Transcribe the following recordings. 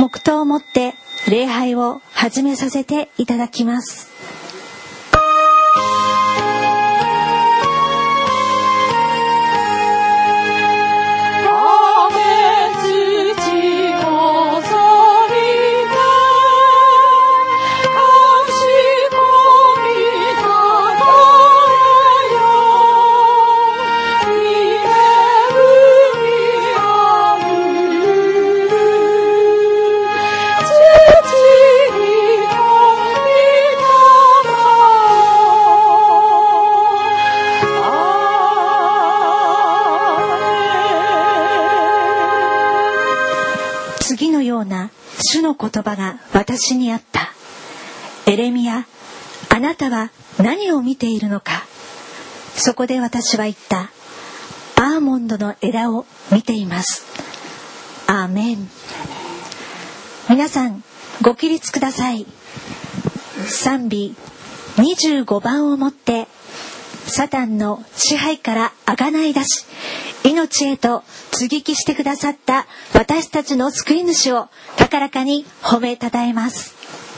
黙祷をもって礼拝を始めさせていただきます。次のような主の言葉が私にあった。エレミヤ、あなたは何を見ているのか。そこで私は言った。アーモンドの枝を見ています。アーメン。皆さんご起立ください。賛美25番をもってサタンの支配からあがない出し、命へと接ぎ木してくださった私たちの救い主を高らかに褒めたたえます。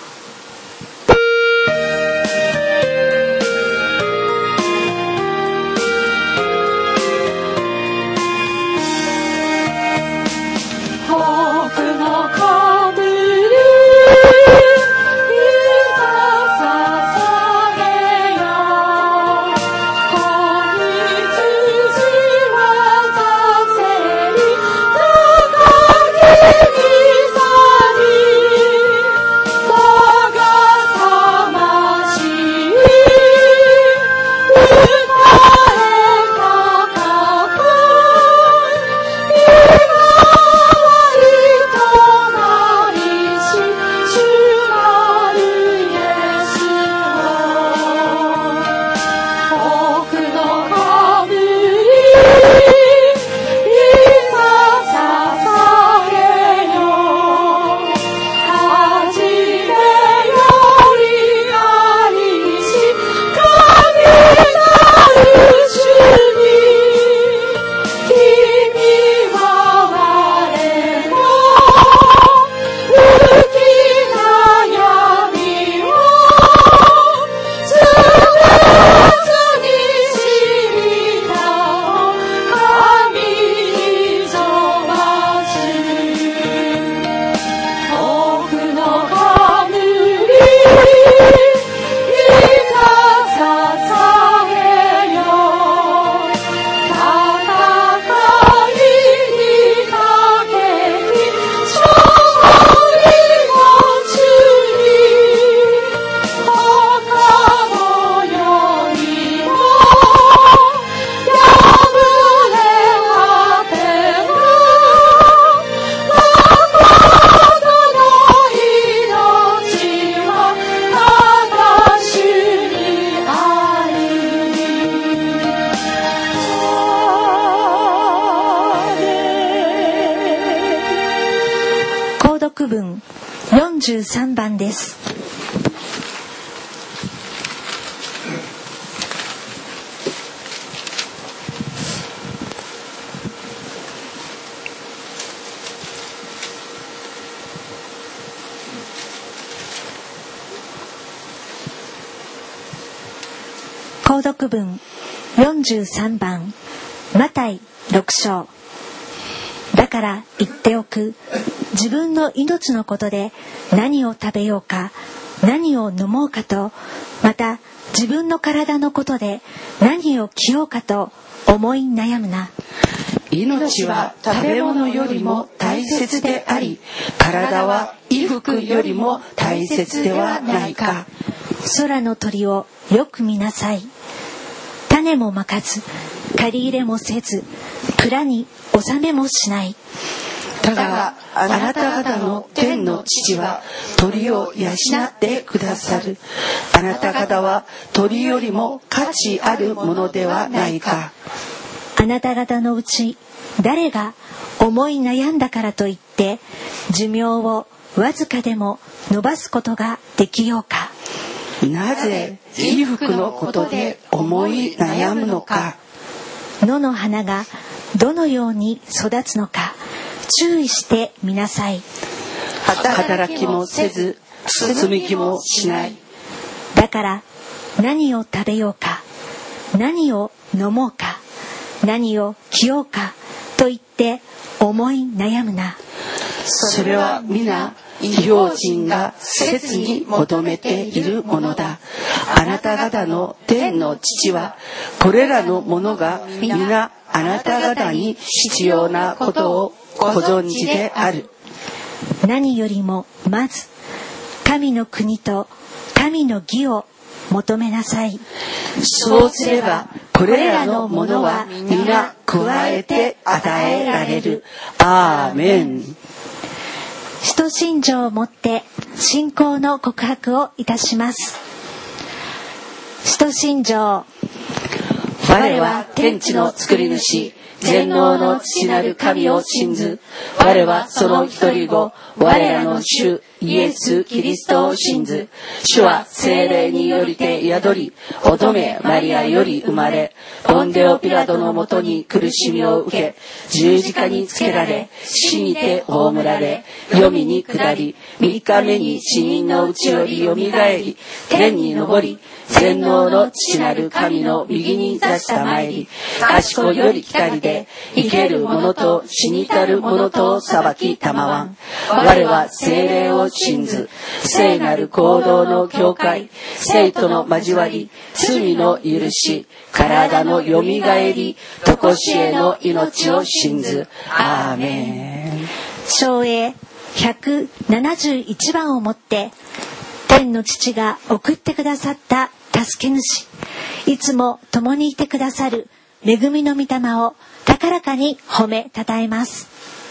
文43番です。購読文43番、マタイ6章。だから言っておく。自分の命のことで何を食べようか、何を飲もうかと、また自分の体のことで何を着ようかと思い悩むな。 命は食べ物よりも大切であり、体は衣服よりも大切ではないか。 空の鳥をよく見なさい。種もまかず、借り入れもせず、蔵に納めもしない。 だがあなた方の天の父は鳥を養ってくださる。あなた方は鳥よりも価値あるものではないか。 あなた方のうち誰が思い悩んだからといって寿命をわずかでも伸ばすことができようか。 なぜ衣服のことで思い悩むのか。 野の花がどのように育つのか注意してみなさい。 働きもせず積み木もしない。 だから何を食べようか、何を飲もうか、何を着ようかと言って思い悩むな。 それは皆異邦人が切に求めているものだ。あなた方の天の父はこれらのものが皆あなた方に必要なことをご存知である。 何よりもまず神の国と神の義を求めなさい。 そうすればこれらのものは皆加えて与えられる。アーメン。 使徒信条をもって信仰の告白をいたします。使徒信条。 我は天地の作り主、全能の父なる神を信ず。我はその一人子、我らの主イエス・キリストを信ず。主は聖霊によりて宿り、乙女マリアより生まれ、ポンデオピラトのもとに苦しみを受け、十字架につけられ、死にて葬られ、黄泉に下り、3日目に死人のうちよりよみがえり、天に昇り、全能の父なる神の右に座したまいり、賢より来たりで、生ける者と死にたる者と裁きたまわん。我は聖霊を信ず、聖なる行動の教会、聖との交わり、罪の許し、体のよみがえり、とこしえの命を信ず。アーメン。 唱詠171番をもって天の父が送ってくださった助け主、いつも共にいてくださる恵みの御霊を高らかに褒めたたえます。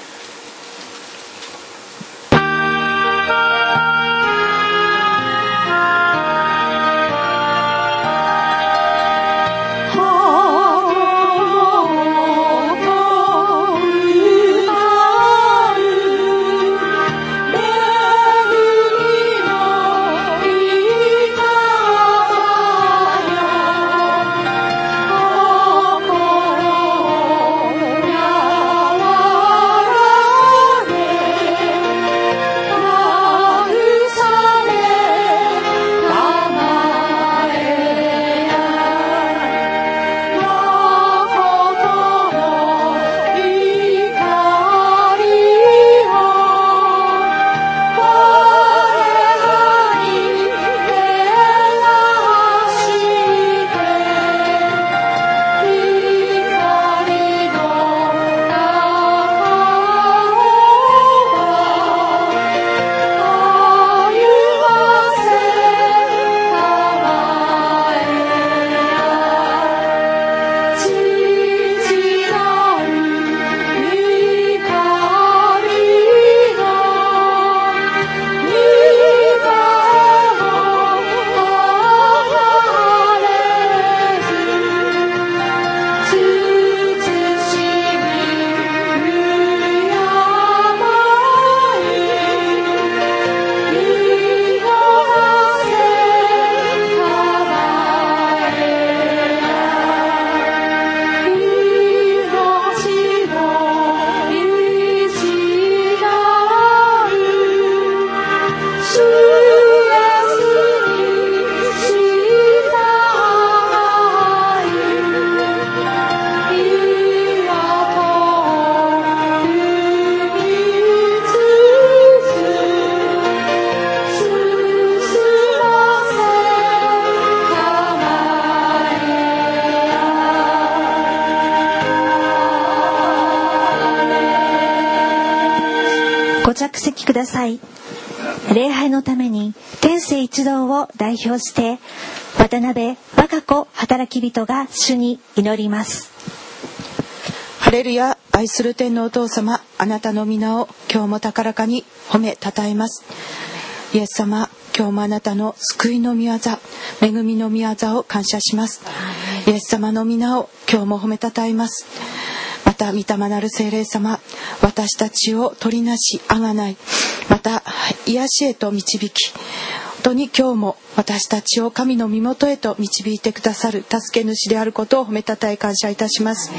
ご着席ください。礼拝のために天聖一同を代表して渡辺和歌子働き人が主に祈ります。 ハレルヤ。愛する天のお父様、あなたの皆を今日も高らかに褒めたたえます。イエス様、今日もあなたの救いの御業、恵みの御業を感謝します。イエス様の皆を今日も褒めたたえます。また御霊なる聖霊様、私たちを取りなしあがない、また癒しへと導き、本当に今日も私たちを神の身元へと導いてくださる助け主であることを褒めたたえ感謝いたします。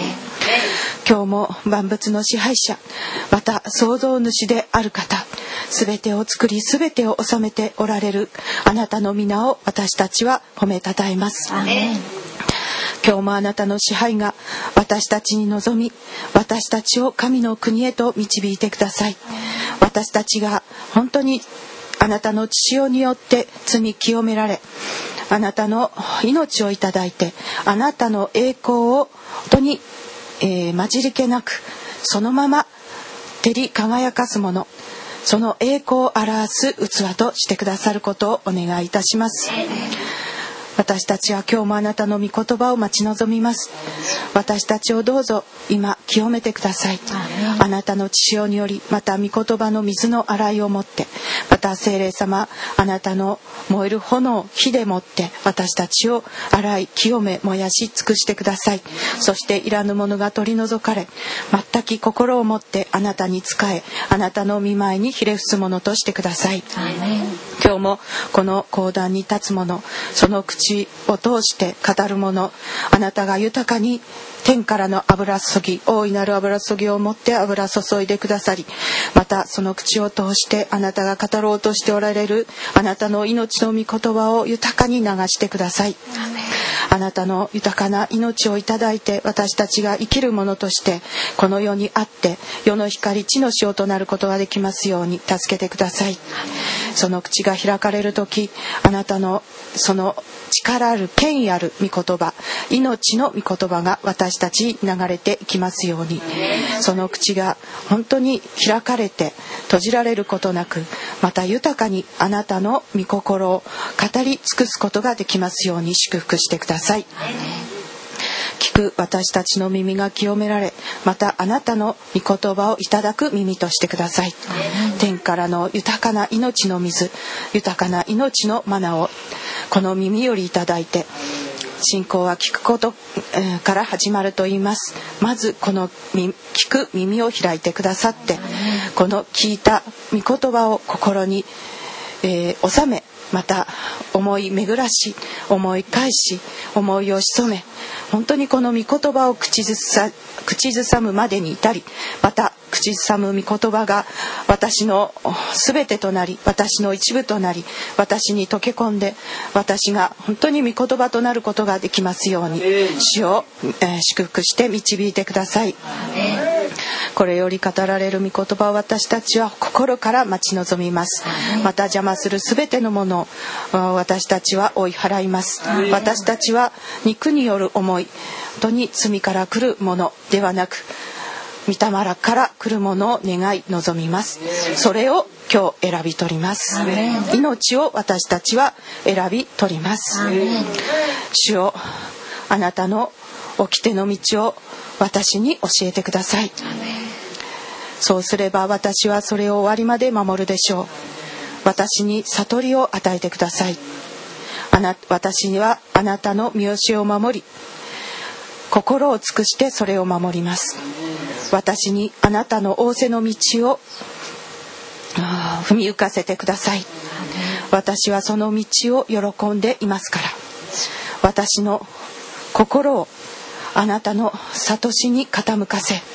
今日も万物の支配者、また創造主である方、すべてを作りすべてを治めておられるあなたの皆を私たちは褒めたたえます。アーメン。今日もあなたの支配が私たちに臨み、私たちを神の国へと導いてください。私たちが本当にあなたの血潮によって罪清められ、あなたの命をいただいて、あなたの栄光を本当に、混じり気なくそのまま照り輝かすもの、その栄光を表す器としてくださることをお願いいたします。私たちは今日もあなたの御言葉を待ち望みます。私たちをどうぞ今清めてください。あなたの血潮により、また御言葉の水の洗いをもって、また聖霊様、あなたの燃える炎、火でもって私たちを洗い清め燃やし尽くしてください。そしていらぬものが取り除かれ、全き心をもってあなたに仕え、あなたの御前にひれ伏すものとしてください。今日もこの講談に立つもの、その口を通して語るもの、あなたが豊かに天からの油注ぎ、大いなる油注ぎをもって油注いでくださり、またその口を通してあなたが語ろうとしておられるあなたの命の御言葉を豊かに流してください。あなたの豊かな命をいただいて、私たちが生きるものとしてこの世にあって、世の光地の塩となることができますように助けてください。その口が開かれるとき、あなたのその力ある権威ある御言葉、命の御言葉が私たちに流れていきますように、その口が本当に開かれて閉じられることなく、また豊かにあなたの御心を語り尽くすことができますように祝福してください。聞く私たちの耳が清められ、またあなたの御言葉をいただく耳としてください。天からの豊かな命の水、豊かな命のマナをこの耳よりいただいて、信仰は聞くことから始まると言います。まずこの聞く耳を開いてくださって、この聞いた御言葉を心に、収め、また思い巡らし、思い返し、思いを潜め、本当にこの御言葉を口ずさむまでに至り、また口ずさむ御言葉が私のすべてとなり、私の一部となり、私に溶け込んで、私が本当に御言葉となることができますように、主を祝福して導いてください。これより語られる御言葉を私たちは心から待ち望みます。また邪魔するすべてのものを私たちは追い払います。私たちは肉による思い、本当に罪から来るものではなく、御霊から来るものを願い望みます。それを今日選び取ります。命を私たちは選び取ります。主よ、あなたの掟の道を私に教えてください。そうすれば私はそれを終わりまで守るでしょう。私に悟りを与えてください。私にはあなたの見教えを守り、心を尽くしてそれを守ります。私にあなたの仰せの道を踏み浮かせてください。私はその道を喜んでいますから、私の心をあなたの悟しに傾かせ、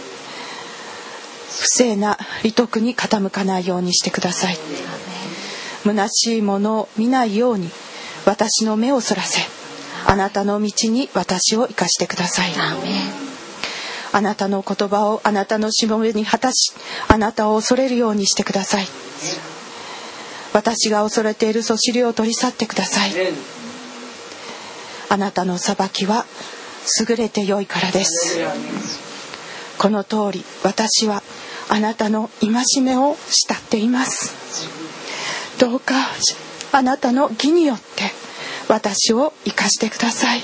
不正な利得に傾かないようにしてください。虚しいものを見ないように私の目をそらせ、あなたの道に私を生かしてください。あなたの言葉をあなたのしもべに果たし、あなたを恐れるようにしてください。私が恐れているそしりを取り去ってください。あなたの裁きは優れて良いからです。この通り私はあなたの戒めを慕っています。どうかあなたの義によって私を生かしてください。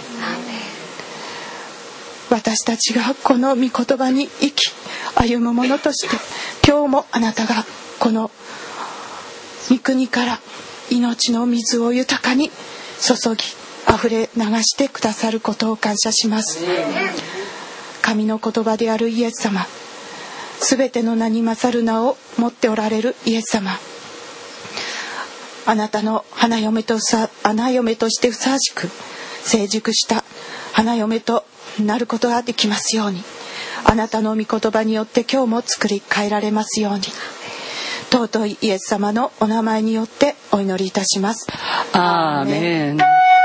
私たちがこの御言葉に生き歩む者として、今日もあなたがこの御国から命の水を豊かに注ぎ溢れ流してくださることを感謝します。神の言葉であるイエス様、すべての名に勝る名を持っておられるイエス様、あなたの花嫁としてふさわしく成熟した花嫁となることができますように、 あなたの御言葉によって今日も作り変えられますように、尊いイエス様のお名前によってお祈りいたします。 アーメン。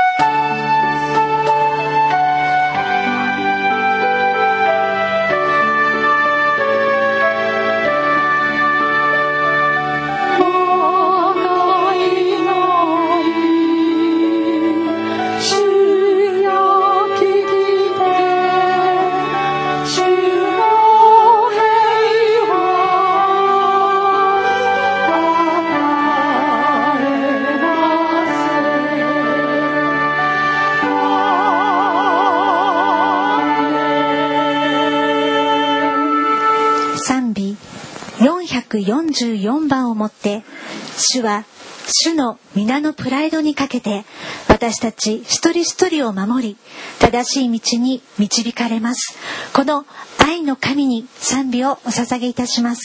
444番をもって、主は主の皆のプライドにかけて私たち一人一人を守り、正しい道に導かれます。この愛の神に賛美をお捧げいたします。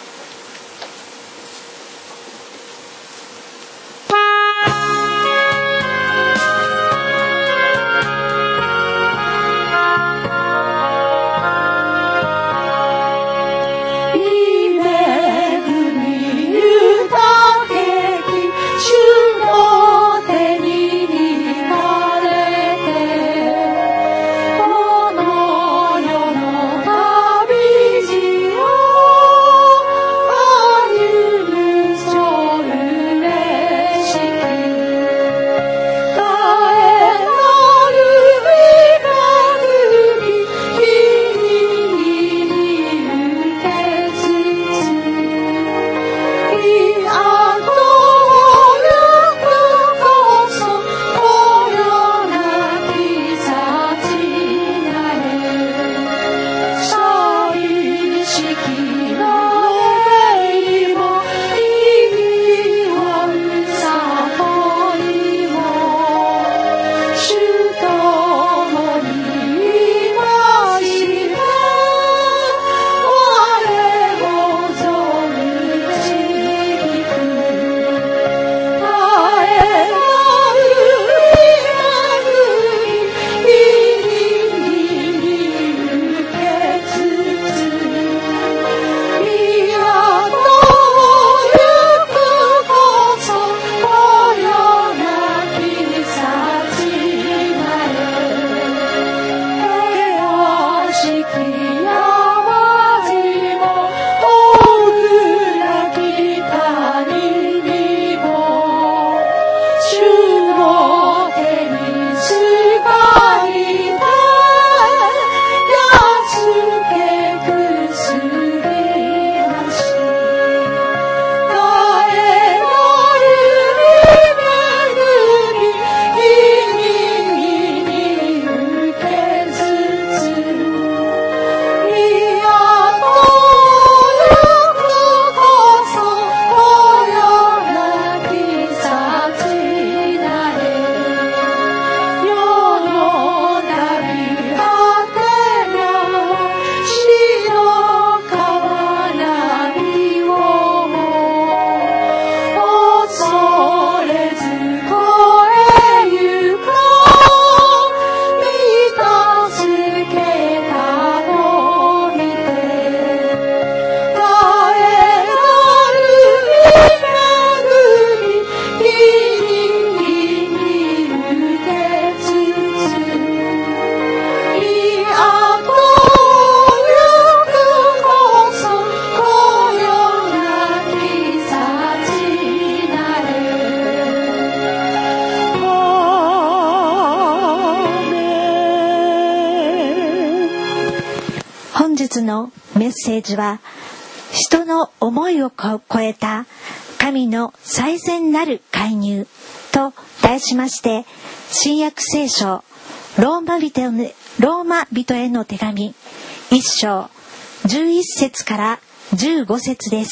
のメッセージは、人の思いを超えた神の最善なる介入と題しまして、新約聖書ローマ人への手紙1章11節から15節です。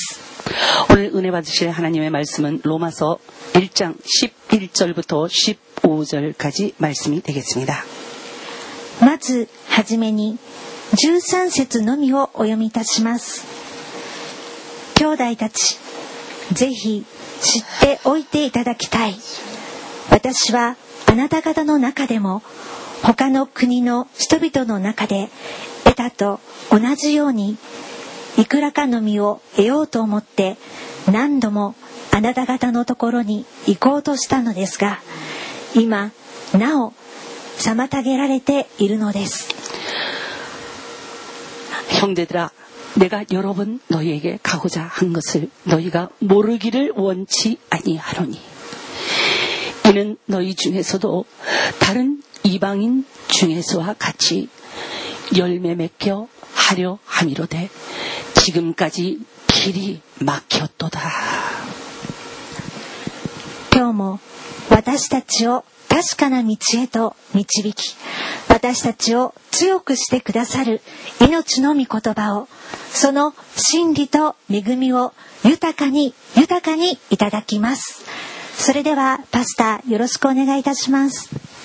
오늘 은혜 받으실 하나님의 말씀은 로마서 1장 11절부터 15절까지 말씀이 되겠습니다. まずはじめに13節のみをお読みいたします。兄弟たち、ぜひ知っておいていただきたい。私はあなた方の中でも他の国の人々の中で得たと同じように、いくらかの実を得ようと思って何度もあなた方のところに行こうとしたのですが、今なお妨げられているのです。 형제들아, 내가 여러 번 너희에게 가고자 한 것을 너희가 모르기를 원치 아니하노니, 이는 너희 중에서도 다른 이방인 중에서와 같이 열매 맺겨 하려 함이로되 지금까지 길이 막혔도다. 今日も私たちを確かな道へと導き、私たちを強くしてくださる命の御言葉を、その真理と恵みを豊かにいただきます。それではパスタよろしくお願いいたします。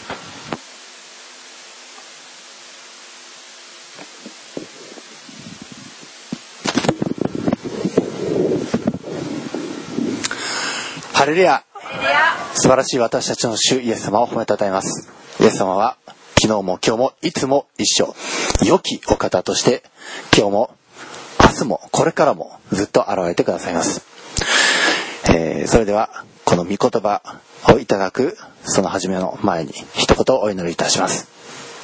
ハレルヤ。素晴らしい私たちの主イエス様を褒めたたえます。イエス様は昨日も今日もいつも一緒、良きお方として今日も明日もこれからもずっと現れてくださいます。それではこの御言葉をいただくその初めの前に一言お祈りいたします。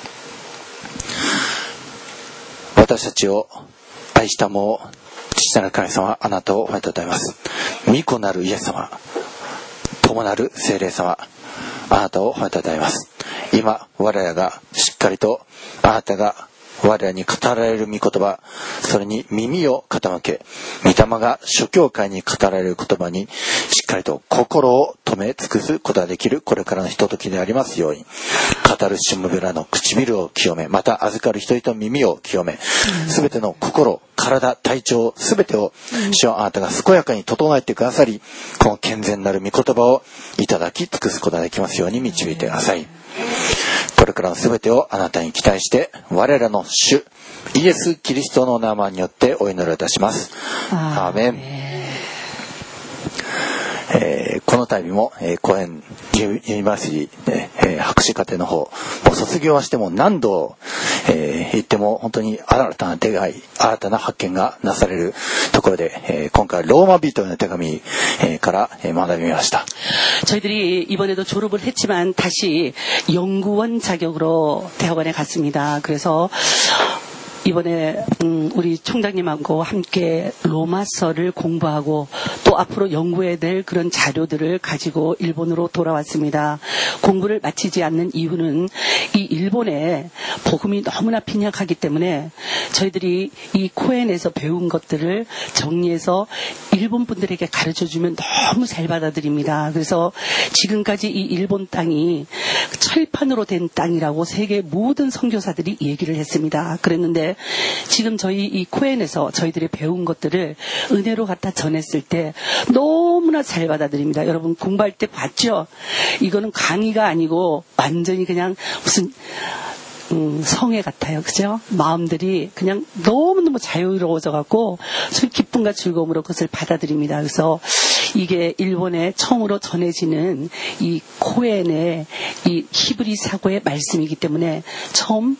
私たちを愛したもう父なる神様、あなたを褒めたたえます。御子なるイエス様、友なる聖霊様、あなたを褒めたたえます。今我らがしっかりとあなたが我らに語られる御言葉、それに耳を傾け、御霊が諸教会に語られる言葉にしっかりと心を止め尽くすことができるこれからのひとときでありますように、語るしもべらの唇を清め、また預かる人々の耳を清め、すべての心、体、体調、すべてを主はあなたが健やかに整えてくださり、この健全なる御言葉をいただき尽くすことができますように導いてください。これからのすべてをあなたに期待して我らの主イエス・キリストの名前によってお祈りいたします。アーメン。この度も、コエンユニバーシティ、博士課程の方もう卒業はしても何度、行っても本当に新たな出会い、新たな発見がなされるところで、今回ローマ人への手紙、から学びました。 저희들이 이번에도 졸업을 했지만 다시 연구원 자격으로 대학원에 갔습니다. 그래서 이번에 우리 총장님하고 함께 로마서를 공부하고 또 앞으로 연구해야 될 그런 자료들을 가지고 일본으로 돌아왔습니다. 공부를 마치지 않는 이유는 이 일본에 복음이 너무나 빈약하기 때문에 저희들이 이 코엔에서 배운 것들을 정리해서 일본 분들에게 가르쳐주면 너무 잘 받아들입니다. 그래서 지금까지 이 일본 땅이 철판으로 된 땅이라고 세계 모든 선교사들이 얘기를 했습니다. 그랬는데 지금 저희 이 코엔에서 저희들이 배운 것들을 은혜로 갖다 전했을 때 너무나 잘 받아들입니다. 여러분 공부할 때 봤죠? 이거는 강의가 아니고 완전히 그냥 무슨 성회 같아요. 그죠? 마음들이 그냥 너무너무 자유로워져갖고 기쁨과 즐거움으로 그것을 받아들입니다. 그래서 이게 일본에 처음으로 전해지는 이 코엔의 이 히브리 사고의 말씀이기 때문에 처음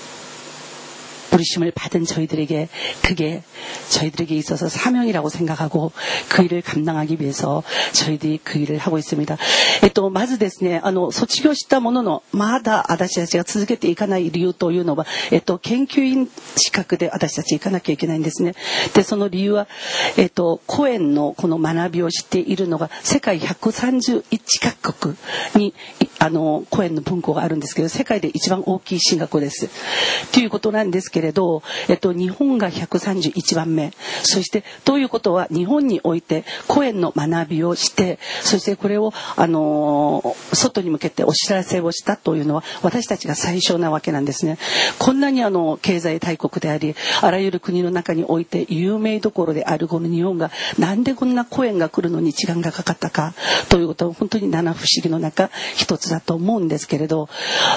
부르심을 받은 저희들에게 그게 저희들에게 있어서 사명이라고 생각하고 그 일을 감당하기 위해서 저희들이 그 일을 하고 있습니다. まずですね、卒業したもののまだ私たちが続けていかない理由というのは、研究員資格で私たち行かなきゃいけないんですね。で、その理由は、コエンのこの学びをしているのが世界131カ国にコエンの分校があるんですけど、世界で一番大きい進学校です。ということなんですけれど、日本が131番目。そしてということは日本においてコエンの学びをして、そしてこれを外に向けてお知らせをしたというのは私たちが最初なわけなんですね。こんなに経済大国であり、あらゆる国の中において有名どころであるこの日本がなんでこんなコエンが来るのに時間がかかったかということは本当に七不思議の中一つだと思うんですけれど、と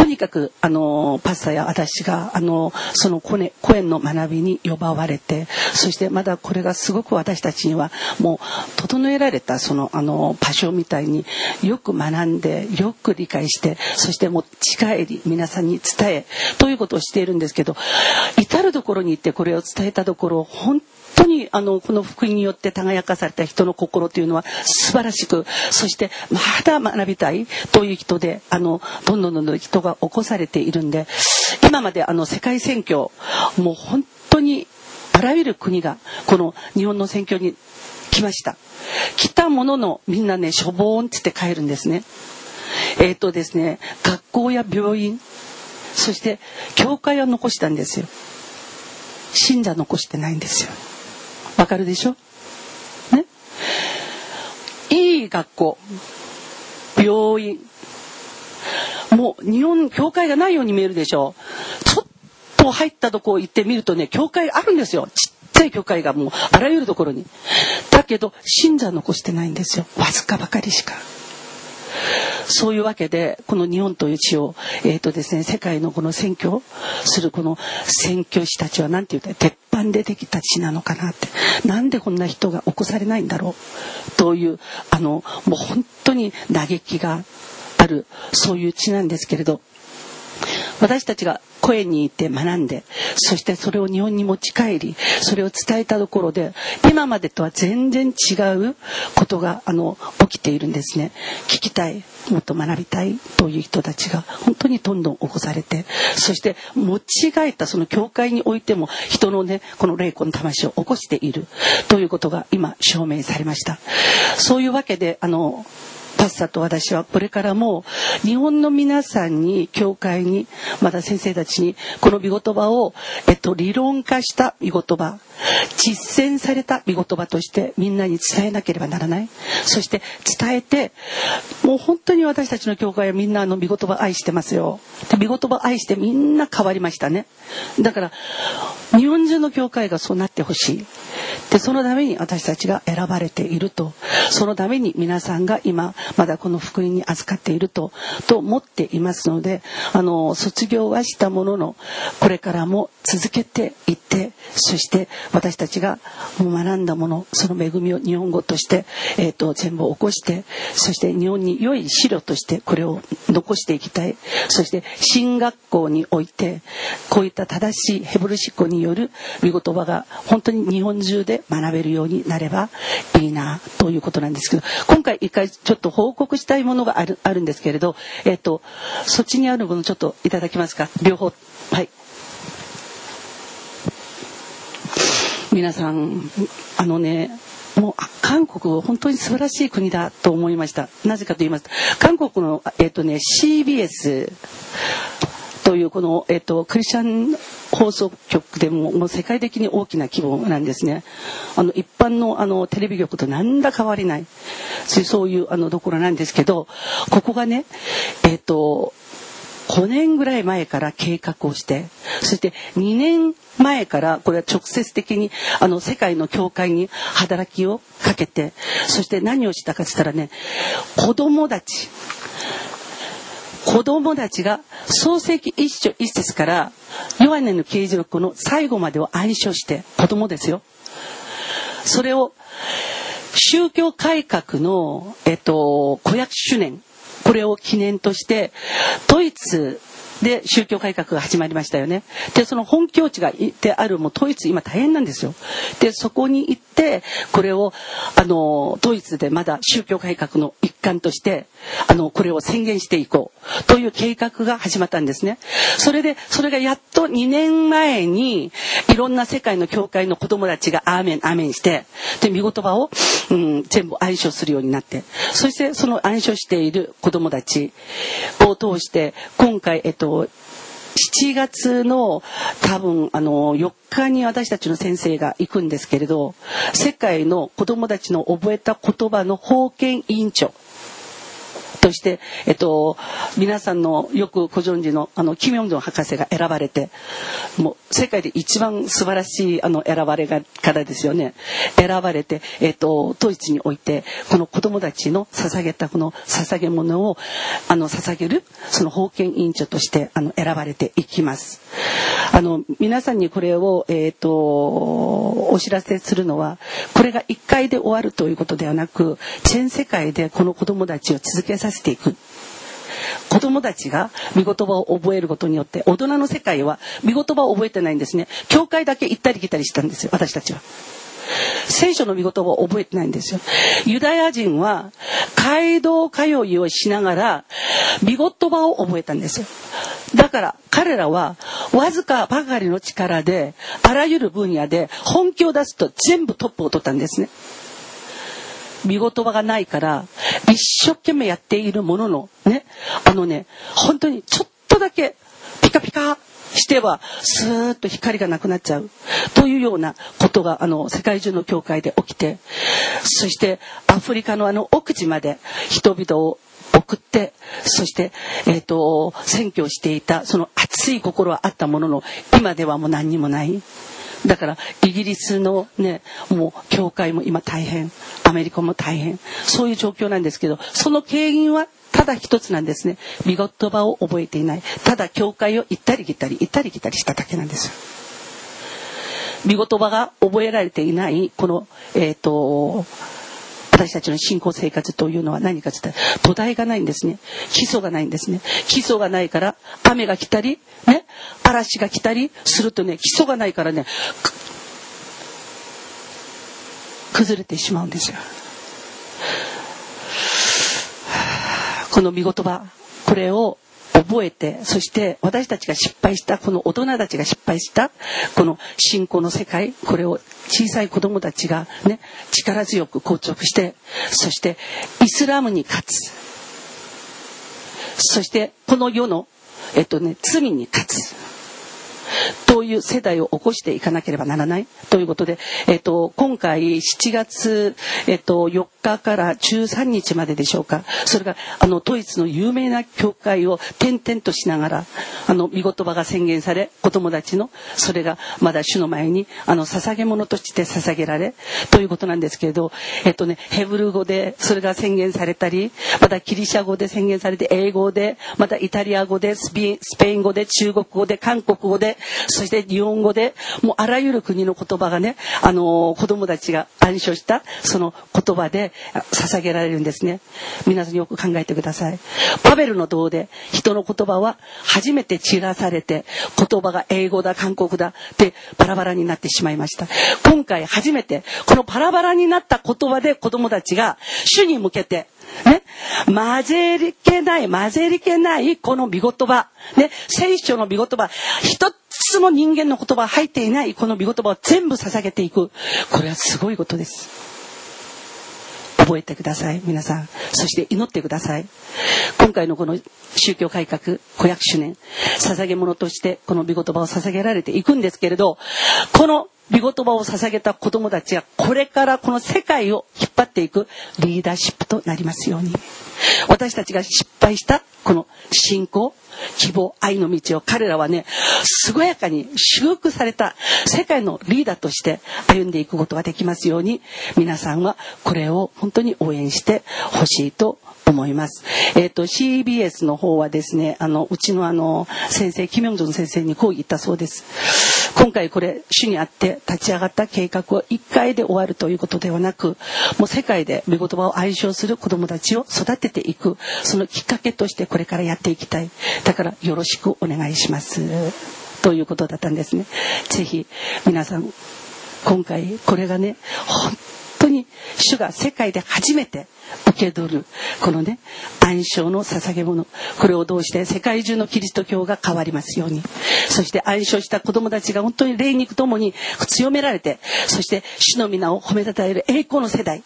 とにかくパスタや私がそのコエンの学びに呼ばわれて、そしてまだこれがすごく私たちにはもう整えられたその場所みたいによく学んで、よく理解して、そして持ち帰り皆さんに伝えということをしているんですけど、至るところに行ってこれを伝えたところ、本当にこの福音によって輝かされた人の心というのは素晴らしく、そしてまだ学びたいという人でどんどん人が起こされているんで、今まで世界宣教もう本当にあらゆる国がこの日本の宣教に来ました。来たもののみんなねしょぼーんって帰るんですね。ですね、学校や病院、そして教会は残したんですよ。信者残してないんですよ。わかるでしょね。いい学校、病院、もう日本教会がないように見えるでしょ。ちょっと入ったとこ行ってみるとね、教会あるんですよ。ちっちゃい教会がもうあらゆるところに。だけど信者残してないんですよ。わずかばかりしか。そういうわけでこの日本という地をですね、世界のこの宣教するこの宣教師たちはなんて言うか、鉄板でできた地なのかなって、なんでこんな人が起こされないんだろうというもう本当に嘆きがある、そういう地なんですけれど、私たちが声に行って学んで、そしてそれを日本に持ち帰り、それを伝えたところで今までとは全然違うことが起きているんですね。聞きたい、もっと学びたいという人たちが本当にどんどん起こされて、そして持ち帰ったその教会においても人のねこの霊魂の魂を起こしているということが今証明されました。そういうわけでパスタと私はこれからも日本の皆さんに、教会に、また先生たちにこの御言葉を、理論化した御言葉、実践された御言葉としてみんなに伝えなければならない。そして伝えて、もう本当に私たちの教会はみんな御言葉愛してますよ。で御言葉愛してみんな変わりましたね。だから日本中の教会がそうなってほしい。でそのために私たちが選ばれていると、そのために皆さんが今まだこの福音に預かっていると思っていますので、卒業はしたもののこれからも続けていって、そして私たちがもう学んだもの、その恵みを日本語として、全部起こして、そして日本に良い資料としてこれを残していきたい。そして進学校においてこういった正しいヘブル思考による御言葉が本当に日本中で学べるようになればいいなということなんですけど、今回一回ちょっと報告したいものがあるんですけれど、そっちにあるものちょっといただけますか。両方。はい。皆さんもう韓国は本当に素晴らしい国だと思いました。なぜかと言いますと、韓国のCBS というこのクリスチャン放送局でも世界的に大きな規模なんですね。一般のテレビ局と何ら変わりない、そういうところなんですけど、ここがね5年ぐらい前から計画をして、そして2年前からこれは直接的に世界の教会に働きをかけて、そして何をしたかって言ったらね、子供たちが創世記1章1節からヨハネの啓示録の最後までを暗唱して、子供ですよ。それを宗教改革の500周年、これを記念としてドイツで宗教改革が始まりましたよね。でその本拠地がであるもうドイツ今大変なんですよ。でそこに行ってこれをドイツでまだ宗教改革の一環としてこれを宣言していこうという計画が始まったんですね。それがやっと2年前にいろんな世界の教会の子供たちがアーメンアーメンして、で御言葉を、全部暗唱するようになって、そしてその暗唱している子供たちを通して今回7月の多分4日に私たちの先生が行くんですけれど、世界の子どもたちの覚えた言葉の封建委員長として、皆さんのよくご存知のキム・ヨンジョン博士が選ばれて、もう世界で一番素晴らしい選ばれ方ですよね。選ばれて、ドイツにおいてこの子供たちの捧げたこの捧げ物を捧げるその封建委員長として選ばれていきます。皆さんにこれを、お知らせするのは、これが1回で終わるということではなく、全世界でこの子供たちを続けさせていく。子供たちが御言葉を覚えることによって、大人の世界は御言葉を覚えてないんですね。教会だけ行ったり来たりしたんですよ、私たちは。聖書の御言葉を覚えてないんですよ。ユダヤ人は街道通いをしながら御言葉を覚えたんですよ。だから彼らはわずかばかりの力であらゆる分野で本気を出すと全部トップを取ったんですね。御言葉がないから一生懸命やっているもののね、本当にちょっとだけピカピカしてはスーッと光がなくなっちゃうというようなことが世界中の教会で起きて、そしてアフリカの奥地まで人々を送って、そして占拠していたその熱い心はあったものの、今ではもう何にもない。だからイギリスのね、もう教会も今大変、アメリカも大変、そういう状況なんですけど、その原因はただ一つなんですね。御言葉を覚えていない。ただ教会を行ったり来たりしただけなんですよ。御言葉が覚えられていないこの私たちの信仰生活というのは何かと言ったら土台がないんですね。基礎がないんですね。基礎がないから雨が来たりね、嵐が来たりするとね、基礎がないからね、崩れてしまうんですよ。この御言葉、これを覚えて、そして私たちが失敗した、この大人たちが失敗したこの信仰の世界、これを小さい子供たちがね、力強く硬直して、そしてイスラムに勝つ、そしてこの世の罪に勝つという世代を起こしていかなければならないということで、今回7月、4日から13日まででしょうか、それがドイツの有名な教会を転々としながら御言葉が宣言され、子供たちのそれがまだ主の前に捧げ物として捧げられということなんですけれど、ヘブル語でそれが宣言されたり、またギリシャ語で宣言されて、英語で、またイタリア語で、スペイン語で、中国語で、韓国語で、そして日本語で、もうあらゆる国の言葉がね、子供たちが暗唱したその言葉で捧げられるんですね。皆さんよく考えてください。バベルの塔で人の言葉は初めて散らされて、言葉が英語だ韓国だってバラバラになってしまいました。今回初めてこのバラバラになった言葉で子供たちが主に向けてね、混ぜりけないこの御言葉、ね、聖書の御言葉、一つも人間の言葉入っていないこの御言葉を全部捧げていく。これはすごいことです。覚えてください、皆さん。そして祈ってください。今回のこの宗教改革500周年、捧げ物としてこの御言葉を捧げられていくんですけれど、この御言葉を捧げた子供たちがこれからこの世界を引っ張っていくリーダーシップとなりますように。私たちが失敗したこの信仰、希望、愛の道を彼らはね、健やかに祝福された世界のリーダーとして歩んでいくことができますように、皆さんはこれを本当に応援してほしいと思います。CBS の方はですね、うちの先生、キム・ヨンジョン先生にこう言ったそうです。今回これ主にあって立ち上がった計画を1回で終わるということではなく、もう世界で御言葉を愛唱する子どもたちを育てていく、そのきっかけとしてこれからやっていきたい。だからよろしくお願いしますということだったんですね。ぜひ皆さん、今回これがね、本当に主が世界で初めて受け取るこのね、暗唱の捧げ物、これを通して世界中のキリスト教が変わりますように。そして暗唱した子どもたちが本当に霊肉ともに強められて、そして主の皆を褒めたたえる栄光の世代、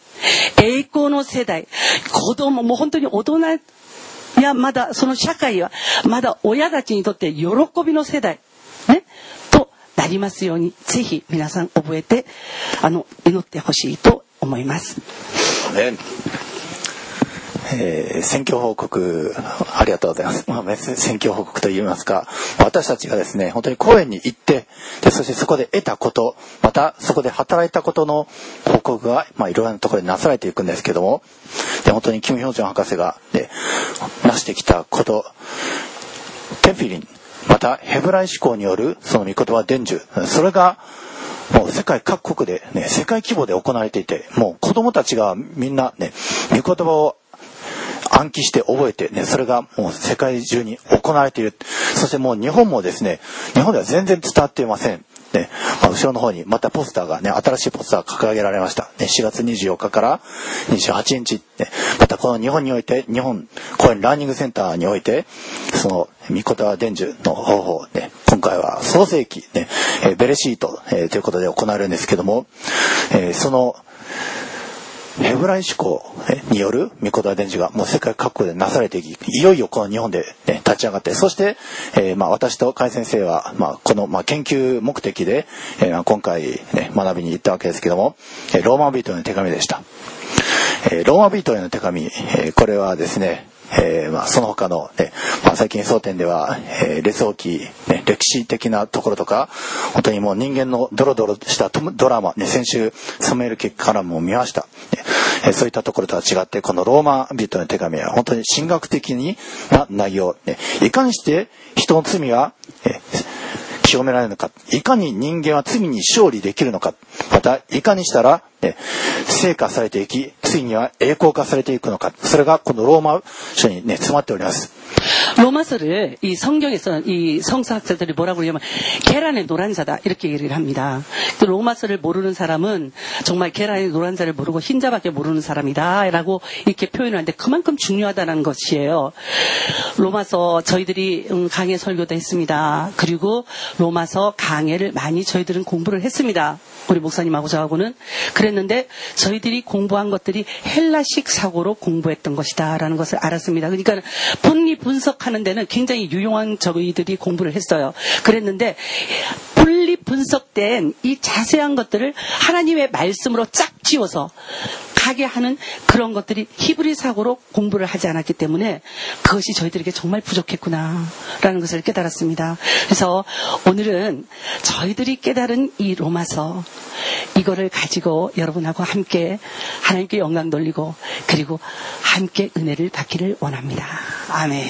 子どもも本当に大人や、まだその社会はまだ親たちにとって喜びの世代ねとなりますように、ぜひ皆さん覚えて祈ってほしいと思います。 選挙報告ありがとうございます。選挙報告といいますか、私たちがですね本当に公園に行って、でそしてそこで得たこと、またそこで働いたことの報告がいろいろなところでなされていくんですけども、で本当にキム・ヒョンチョン博士が成してきたこと、テフィリン、またヘブライ思考によるその御言葉伝授、それがもう世界各国でね、世界規模で行われていて、もう子供たちがみんなね、御言葉を暗記して覚えてね、それがもう世界中に行われている。そしてもう日本もですね、日本では全然伝わっていません。ね、後ろの方にまたポスターがね、新しいポスターが掲げられました。ね、4月24日から28日、ね、またこの日本において、日本公園ラーニングセンターにおいて、その御言葉伝授の方法ね、今回は創世記ね、ベレシート、ということで行われるんですけども、そのヘブライ思考による御言葉伝授がもう世界各国でなされていき、いよいよこの日本で、ね、立ち上がって、そして、私と甲斐先生は、この、研究目的で、今回、ね、学びに行ったわけですけども、ローマ人への手紙でした。ローマ人への手紙、これはですね、その他の、ね、最近争点では、列王記、ね、歴史的なところとか、本当にもう人間のドロドロしたドラマ、ね、先週サムエル記からも見ました、ね、そういったところとは違って、このローマ人の手紙は本当に神学的な内容、ね、いかにして人の罪は、清められるのか、いかに人間は罪に勝利できるのか、またいかにしたら、成果されていき、ついには栄光化されていくのか、それがこのローマ書にね詰まっております。 로마서를 이 성경에서 이 성서학자들이 뭐라고 그러냐면 계란의 노란자다 이렇게 얘기를 합니다. 로마서를 모르는 사람은 정말 계란의 노란자를 모르고 흰자밖에 모르는 사람이다라고 이렇게 표현하는데 그만큼 중요하다는 것이에요. 로마서 저희들이 강해 설교도 했습니다. 그리고 로마서 강해를 많이 저희들은 공부를 했습니다. 우리 목사님하고 저하고는 그랬는데 저희들이 공부한 것들이 헬라식 사고로 공부했던 것이다라는 것을 알았습니다. 그러니까 분리분석하는 데는 굉장히 유용한 저희들이 공부를 했어요. 그랬는데 분리분석된 이 자세한 것들을 하나님의 말씀으로 쫙 지워서 가게 하는 그런 것들이 히브리 사고로 공부를 하지 않았기 때문에 그것이 저희들에게 정말 부족했구나라는 것을 깨달았습니다. 그래서 오늘은 저희들이 깨달은 이 로마서 이거를 가지고 여러분하고 함께 하나님께 영광 돌리고 그리고 함께 은혜를 받기를 원합니다. 아멘.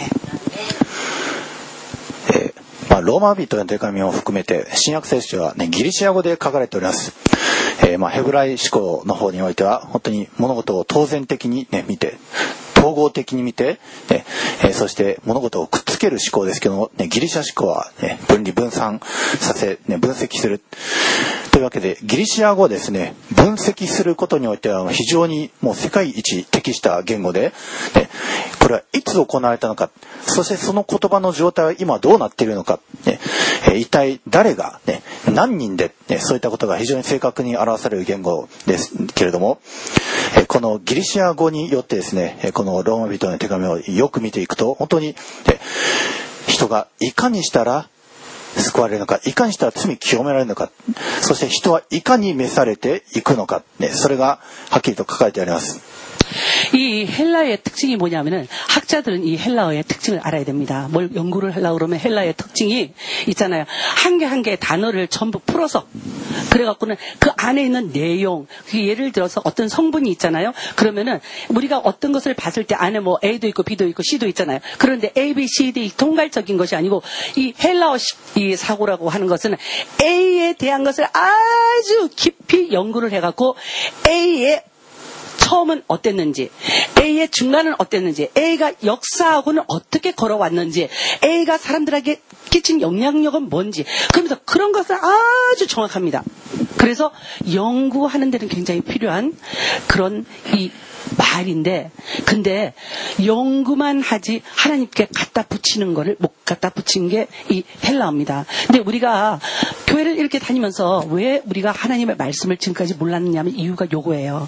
ローマ人の手紙を含めて新約聖書は、ね、ギリシア語で書かれております。ヘブライ思考の方においては本当に物事を当然的に、ね、見て、統合的に見て、ね、そして物事をくっつける思考ですけども、ね、ギリシャ思考は、ね、分離分散させ、ね、分析するというわけで、ギリシア語をですね分析することにおいては非常にもう世界一適した言語で、ね、これはいつ行われたのか、そしてその言葉の状態は今どうなっているのか、ね、一体誰が、ね、何人で、ね、そういったことが非常に正確に表される言語ですけれども、このギリシア語によってですね、このローマ人の手紙をよく見ていくと、本当に人がいかにしたら救われるのか、いかにしたら罪清められるのか、そして人はいかに召されていくのか、ね、それがはっきりと書かれてあります。 이 헬라어의 특징이 뭐냐면은 학자들은 이 헬라어의 특징을 알아야 됩니다. 뭘 연구를 하려고 그러면 헬라어의 특징이 있잖아요. 한 개 한 개의 단어를 전부 풀어서 그래갖고는 그 안에 있는 내용, 예를 들어서 어떤 성분이 있잖아요. 그러면은 우리가 어떤 것을 봤을 때 안에 뭐 A도 있고 B도 있고 C도 있잖아요. 그런데 A, B, C, D 통괄적인 것이 아니고 이 헬라어식 이 사고라고 하는 것은 A에 대한 것을 아주 깊이 연구를 해갖고 A의 처음은 어땠는지, A의 중간은 어땠는지, A가 역사하고는 어떻게 걸어왔는지, A가 사람들에게 끼친 영향력은 뭔지, 그러면서 그런 것은 아주 정확합니다. 그래서 연구하는 데는 굉장히 필요한 그런 이 말인데, 근데 연구만 하지 하나님께 갖다 붙이는 거를 못 갖다 붙인 게 이 헬라어입니다. 근데 우리가 교회를 이렇게 다니면서 왜 우리가 하나님의 말씀을 지금까지 몰랐느냐면 이유가 요거예요.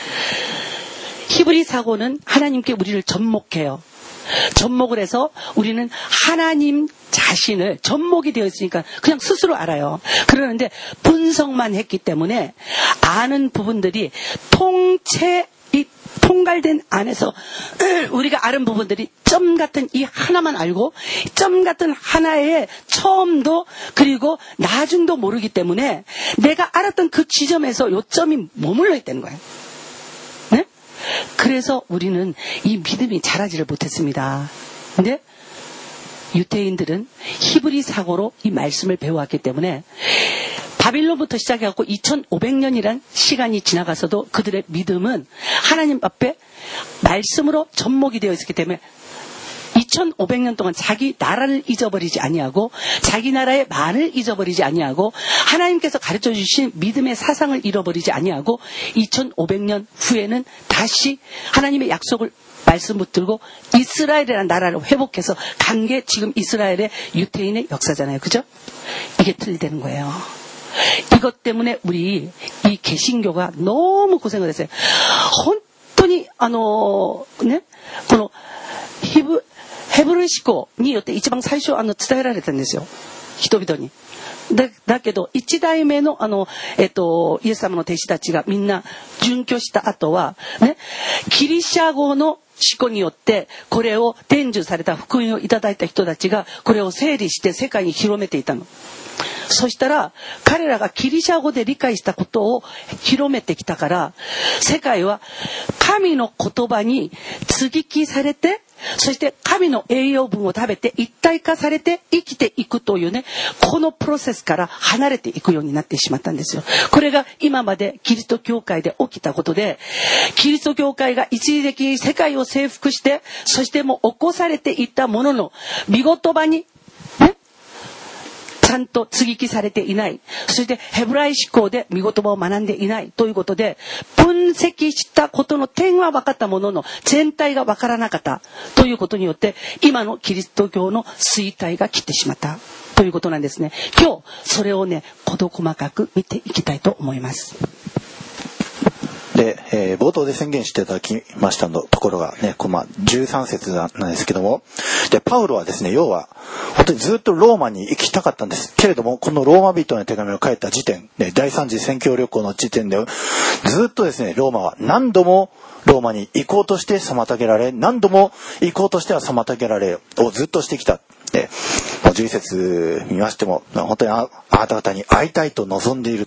히브리 사고는 하나님께 우리를 접목해요. 접목을 해서 우리는 하나님 자신을 접목이 되어 있으니까 그냥 스스로 알아요. 그러는데 분석만 했기 때문에 아는 부분들이 통계 총괄된 안에서 우리가 아는 부분들이 점 같은 이 하나만 알고 점 같은 하나의 처음도 그리고 나중도 모르기 때문에 내가 알았던 그 지점에서 요점이 머물러 있다는 거예요. 네? 그래서 우리는 이 믿음이 자라지를 못했습니다. 근데 유대인들은 히브리 사고로 이 말씀을 배워왔기 때문에 바빌론부터 시작해갖고 2500년이란 시간이 지나가서도 그들의 믿음은 하나님 앞에 말씀으로 접목이 되어 있었기 때문에 2500년 동안 자기 나라를 잊어버리지 아니하고 자기 나라의 말을 잊어버리지 아니하고 하나님께서 가르쳐 주신 믿음의 사상을 잃어버리지 아니하고 2500년 후에는 다시 하나님의 약속을 말씀 붙들고 이스라엘이라는 나라를 회복해서 간 게 지금 이스라엘의 유대인의 역사잖아요. 그죠? 이게 틀리다는 거예요. 이것 때문에 우리 이 개신교가 너무 고생을 했어요. 혼돈이ね、このヘブル思考によって一番最初伝えられたんですよ。人々に。だけど一代目のイエス様の弟子たちがみんな殉教した後はね、ギリシャ語の思考によってこれを伝授された福音をいただいた人たちがこれを整理して世界に広めていたの。そしたら彼らがギリシャ語で理解したことを広めてきたから世界は神の言葉に接ぎ木されてそして神の栄養分を食べて一体化されて生きていくというねこのプロセスから離れていくようになってしまったんですよ。これが今までキリスト教会で起きたことでキリスト教会が一時的に世界を征服してそしてもう起こされていったものの御言葉にちゃんと接ぎ木されていないそしてヘブライ思考で御言葉を学んでいないということで分析したことの点は分かったものの全体が分からなかったということによって今のキリスト教の衰退が来てしまったということなんですね。今日それをね事細かく見ていきたいと思います。 で、冒頭で宣言していただきましたのところがね、13節なんですけども、でパウロはですね、要は本当にずっとローマに行きたかったんですけれども、このローマ人の手紙を書いた時点、ね、第三次宣教旅行の時点でずっとですね、ローマは何度もローマに行こうとして妨げられ、何度も行こうとしては妨げられをずっとしてきた。で、11節見ましても、本当にあなた方に会いたいと望んでいるって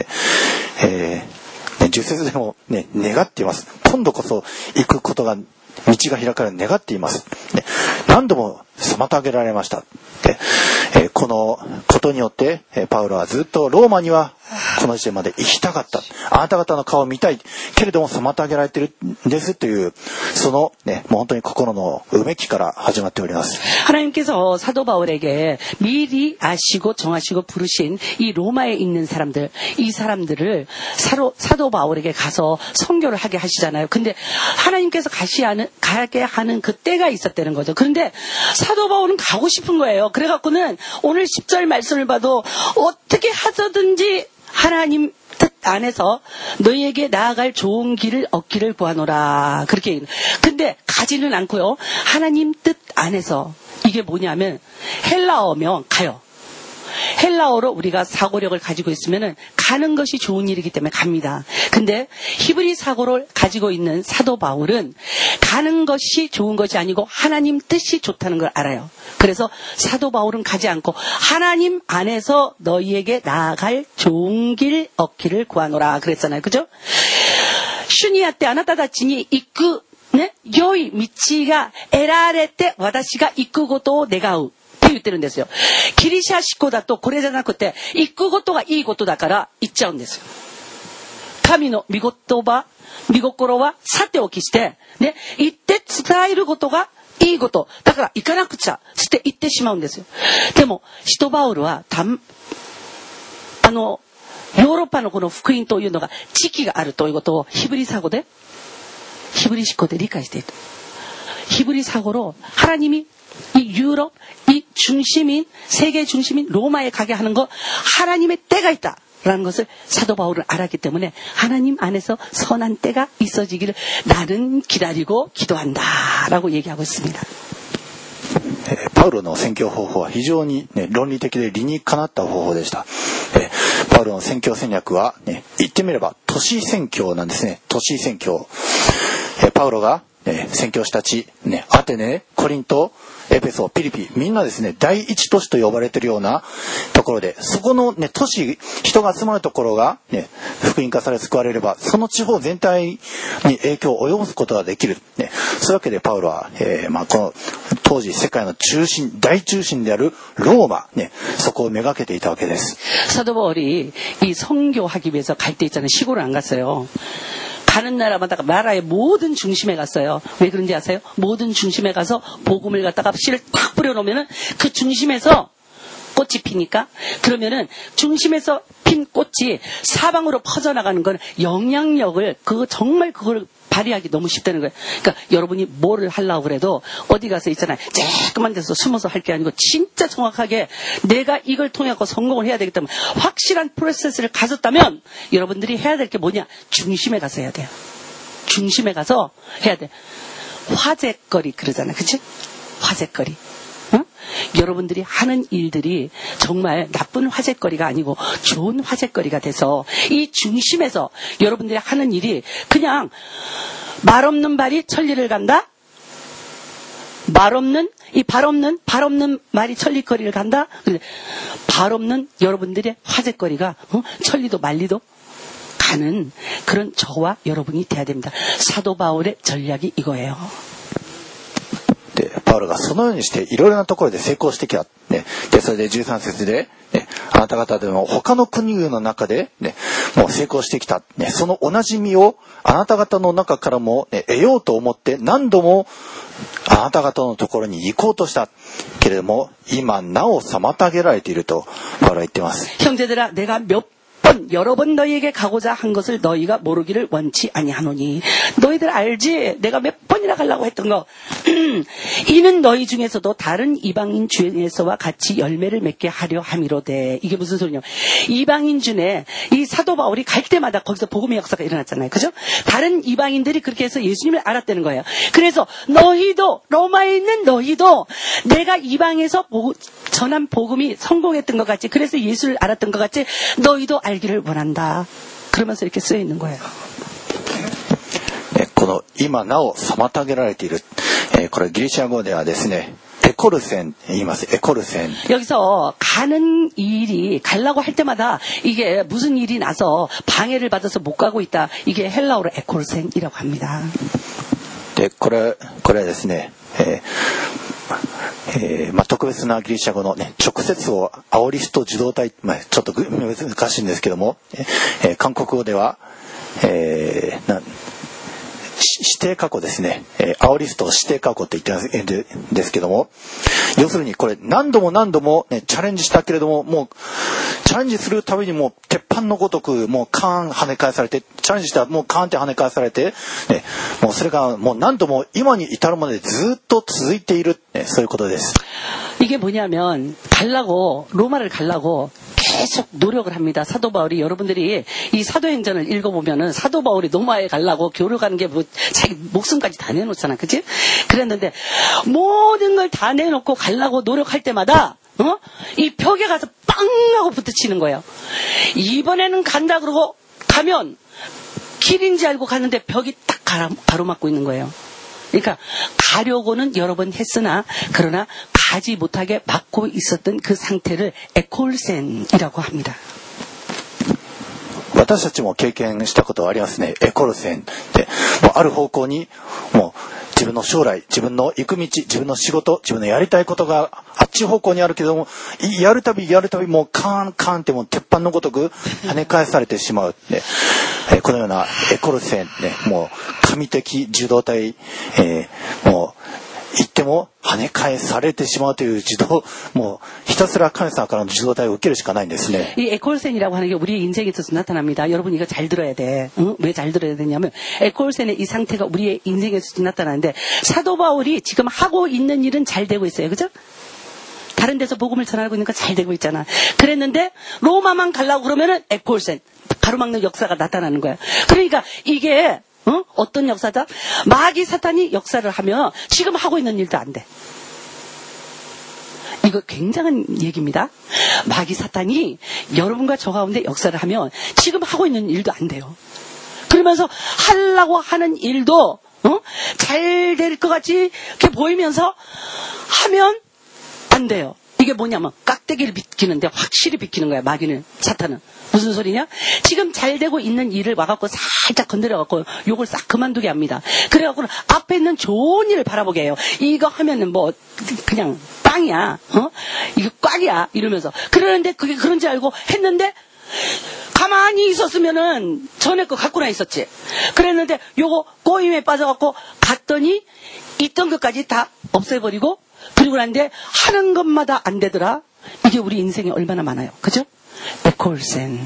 。10節でも、ね、願っています。今度こそ行くことが道が開かれ願っています。何度も妨げられました。このことによってパウロはずっとローマにはこの時点まで行きたかった。あなた方の顔を見たいけれども妨げられているんですというそのねもう本当に心のうめきから始まっております。 하나님께서 사도 바울에게 미리 아시고 정하시고 부르신 이 로마에 있는 사람들 이 사람들을 사도 바울에게 가서 선교를 하게 하시잖아요. 근데 하나님께서 가게 하는 그 때가 있었다는 거죠. 그런데 사도 바울은 가고 싶은 거예요. 그래갖고는 오늘 10절 말씀을 봐도 어떻게 하서든지 하나님 뜻 안에서 너희에게 나아갈 좋은 길을 얻기를 구하노라. 그렇게. 근데 가지는 않고요. 하나님 뜻 안에서 이게 뭐냐면 헬라어면 가요. 헬라어로 우리가 사고력을 가지고 있으면은 가는 것이 좋은 일이기 때문에 갑니다. 근데 히브리 사고를 가지고 있는 사도 바울은 가는 것이 좋은 것이 아니고 하나님 뜻이 좋다는 걸 알아요. 그래서 사도 바울은 가지 않고 하나님 안에서 너희에게 나아갈 좋은 길 얻기를 구하노라 그랬잖아요. 그죠? 主にあってあなたたちに行くね、良い道が得られて私が行くことを願う。って言ってるんですよ。ギリシャ思考だとこれじゃなくて行くことがいいことだから行っちゃうんですよ。神の御心はさておきしてね、行って伝えることがいいことだから行かなくちゃして行ってしまうんですよ。でも使徒バウルはヨーロッパのこの福音というのが時期があるということを히브리思考で理解している。히브리 사고로 하나님이 이 유럽, 이 중심인, 세계 중심인 로마에 가게 하는 거 하나님의 때가 있다라는 것을 사도 바울은 알았기 때문에 하나님 안에서 선한 때가 있어지기를 나는 기다리고 기도한다라고 얘기하고 있습니다. パウロの宣教方法は非常に、ね、論理的で理にかなった方法でした。パウロの宣教戦略は、ね、言ってみれば都市宣教なんですね。都市宣教。 パウロが、宣教師たち、アテネ、コリント、エペソ、ピリピ、みんなですね、第一都市と呼ばれているようなところで、そこの都市、人が集まるところが、福音化され救われれば、その地方全体に影響を及ぼすことができる。そういうわけでパウロは、この当時世界の中心、大中心であるローマ、そこをめがけていたわけです。 사도 바울이 이 선교하기 위해서 갈 때 있잖아요. 시골을 안 갔어요. 가는 나라마다 나라의 모든 중심에 갔어요. 왜 그런지 아세요? 모든 중심에 가서 복음을 갖다가 씨를 탁 뿌려놓으면은 그 중심에서 꽃이 피니까 그러면은 중심에서 핀 꽃이 사방으로 퍼져나가는 건 영향력을 정말 그걸 발휘하기 너무 쉽다는 거예요. 그러니까 여러분이 뭐를 하려고 그래도 어디 가서 있잖아요. 조그만 데서 숨어서 할 게 아니고 진짜 정확하게 내가 이걸 통해 갖고 성공을 해야 되기 때문에 확실한 프로세스를 가졌다면 여러분들이 해야 될 게 뭐냐? 중심에 가서 해야 돼요. 중심에 가서 해야 돼. 화제거리 그러잖아요. 그치? 화제거리. 응? 여러분들이 하는 일들이 정말 나쁜 화제거리가 아니고 좋은 화제거리가 돼서 이 중심에서 여러분들이 하는 일이 그냥 말 없는 발이 천리를 간다? 발 없는 말이 천리거리를 간다? 발 없는 여러분들의 화제거리가 천리도 말리도 가는 그런 저와 여러분이 돼야 됩니다. 사도 바울의 전략이 이거예요. パウロがそのようにしていろいろなところで成功してきた。で、それで13節で、あなた方でも他の国々の中で、もう成功してきた。そのおなじみをあなた方の中からも、得ようと思って何度もあなた方のところに行こうとしたけれども、今なお妨げられているとパウロは言っています。 형제들아, 내가 여러 번 너희에게 가고자 한 것을 너희가 모르기를 원치 아니하노니 너희들 알지? 내가 몇 번이나 가려고 했던 거 이는 너희 중에서도 다른 이방인 중에서와 같이 열매를 맺게 하려 함이로되. 이게 무슨 소리냐? 이방인 중에 이 사도 바울이 갈 때마다 거기서 복음의 역사가 일어났잖아요. 그죠? 다른 이방인들이 그렇게 해서 예수님을 알았다는 거예요. 그래서 너희도 로마에 있는 너희도 내가 이방에서 전한 복음이 성공했던 것 같이 그래서 예수를 알았던 것 같이 너희도 알기를 원한다. 그러면서 이렇게 쓰여 있는 거예요. この今なお妨げられている、これギリシャ語ではですね、エコルセン言います。エコルセン。 여기서 가는 일이 가려고 할 때마다 이게 무슨 일이 나서 방해를 받아서 못 가고 있다. 이게 헬라어로 에콜센이라고 합니다. でこれはですね、特別なギリシャ語の、直接をアオリスト受動体、ちょっと難しいんですけども、韓国語では、指定過去ですね、アオリストを指定過去って言ってるんですけども、要するにこれ何度も、チャレンジしたけれども、もうチャレンジするたびにもう鉄板のごとくもうカーン跳ね返されて、チャレンジしたらもうカーンって跳ね返されて、もうそれがもう何度も今に至るまでずっと続いている、そういうことです。 이게 뭐냐면 로마를 가려고 계속 노력을 합니다. 사도 바울이 여러분들이 이 사도행전을 읽어보면은 사도 바울이 로마에 가려고 교류가는 게 뭐 자기 목숨까지 다 내놓잖아, 그치? 그랬는데 모든 걸 다 내놓고 가려고 노력할 때마다 이 벽에 가서 빵 하고 부딪히는 거예요. 이번에는 간다 그러고 가면 길인지 알고 가는데 벽이 딱 가로막고 있는 거예요. 그러니까 가려고는 여러 번 했으나 그러나 가지 못하게 막고 있었던 그 상태를 에콜센이라고 합니다. 私たちも経験したことはありますね。エコルセンで、もうある方向にもう自分の将来、自分の行く道、自分の仕事、自分のやりたいことがあっち方向にあるけども、やるたびもうカーンってもう鉄板のごとく跳ね返されてしまう。このようなエコルセン、もう神的受動体、もう言っても跳ね返されてしまうというもうひたすら神様からの受動体を受けるしかないんですね。 이 에콜센이라고 하는 게 우리의 인생에서 나타납니다. 여러분 이거 잘 들어야 돼. 왜 잘 들어야 되냐면 에콜센의 이 상태가 우리의 인생에서 나타나는데 사도 바울이 지금 하고 있는 일은 잘 되고 있어요. 그죠? 다른 데서 복음을 전하고 있는 거 잘 되고 있잖아. 그랬는데 로마만 가려고 그러면은 에콜센 가로막는 역사가 나타나는 거야. 그러니까 이게 어떤 역사다? 마귀 사탄이 역사를 하면 지금 하고 있는 일도 안 돼. 이거 굉장한 얘기입니다. 마귀 사탄이 여러분과 저 가운데 역사를 하면 지금 하고 있는 일도 안 돼요. 그러면서 하려고 하는 일도 잘 될 것 같이 이렇게 보이면서 하면 안 돼요. 이게 뭐냐면 깍대기를 비키는데 확실히 비키는 거야. 마귀는, 사탄은. 무슨 소리냐? 지금 잘 되고 있는 일을 와갖고 살짝 건드려갖고 욕을 싹 그만두게 합니다. 그래갖고 앞에 있는 좋은 일을 바라보게 해요. 이거 하면은 뭐 그냥 빵이야. 이거 꽉이야. 이러면서. 그러는데 그게 그런지 알고 했는데 가만히 있었으면은 전에 거 갖고나 있었지. 그랬는데 요거 꼬임에 빠져갖고 갔더니 있던 것까지 다 없애버리고 그리고 난데 하는 것마다 안 되더라. 이게 우리 인생에 얼마나 많아요. 그죠? 에콜센.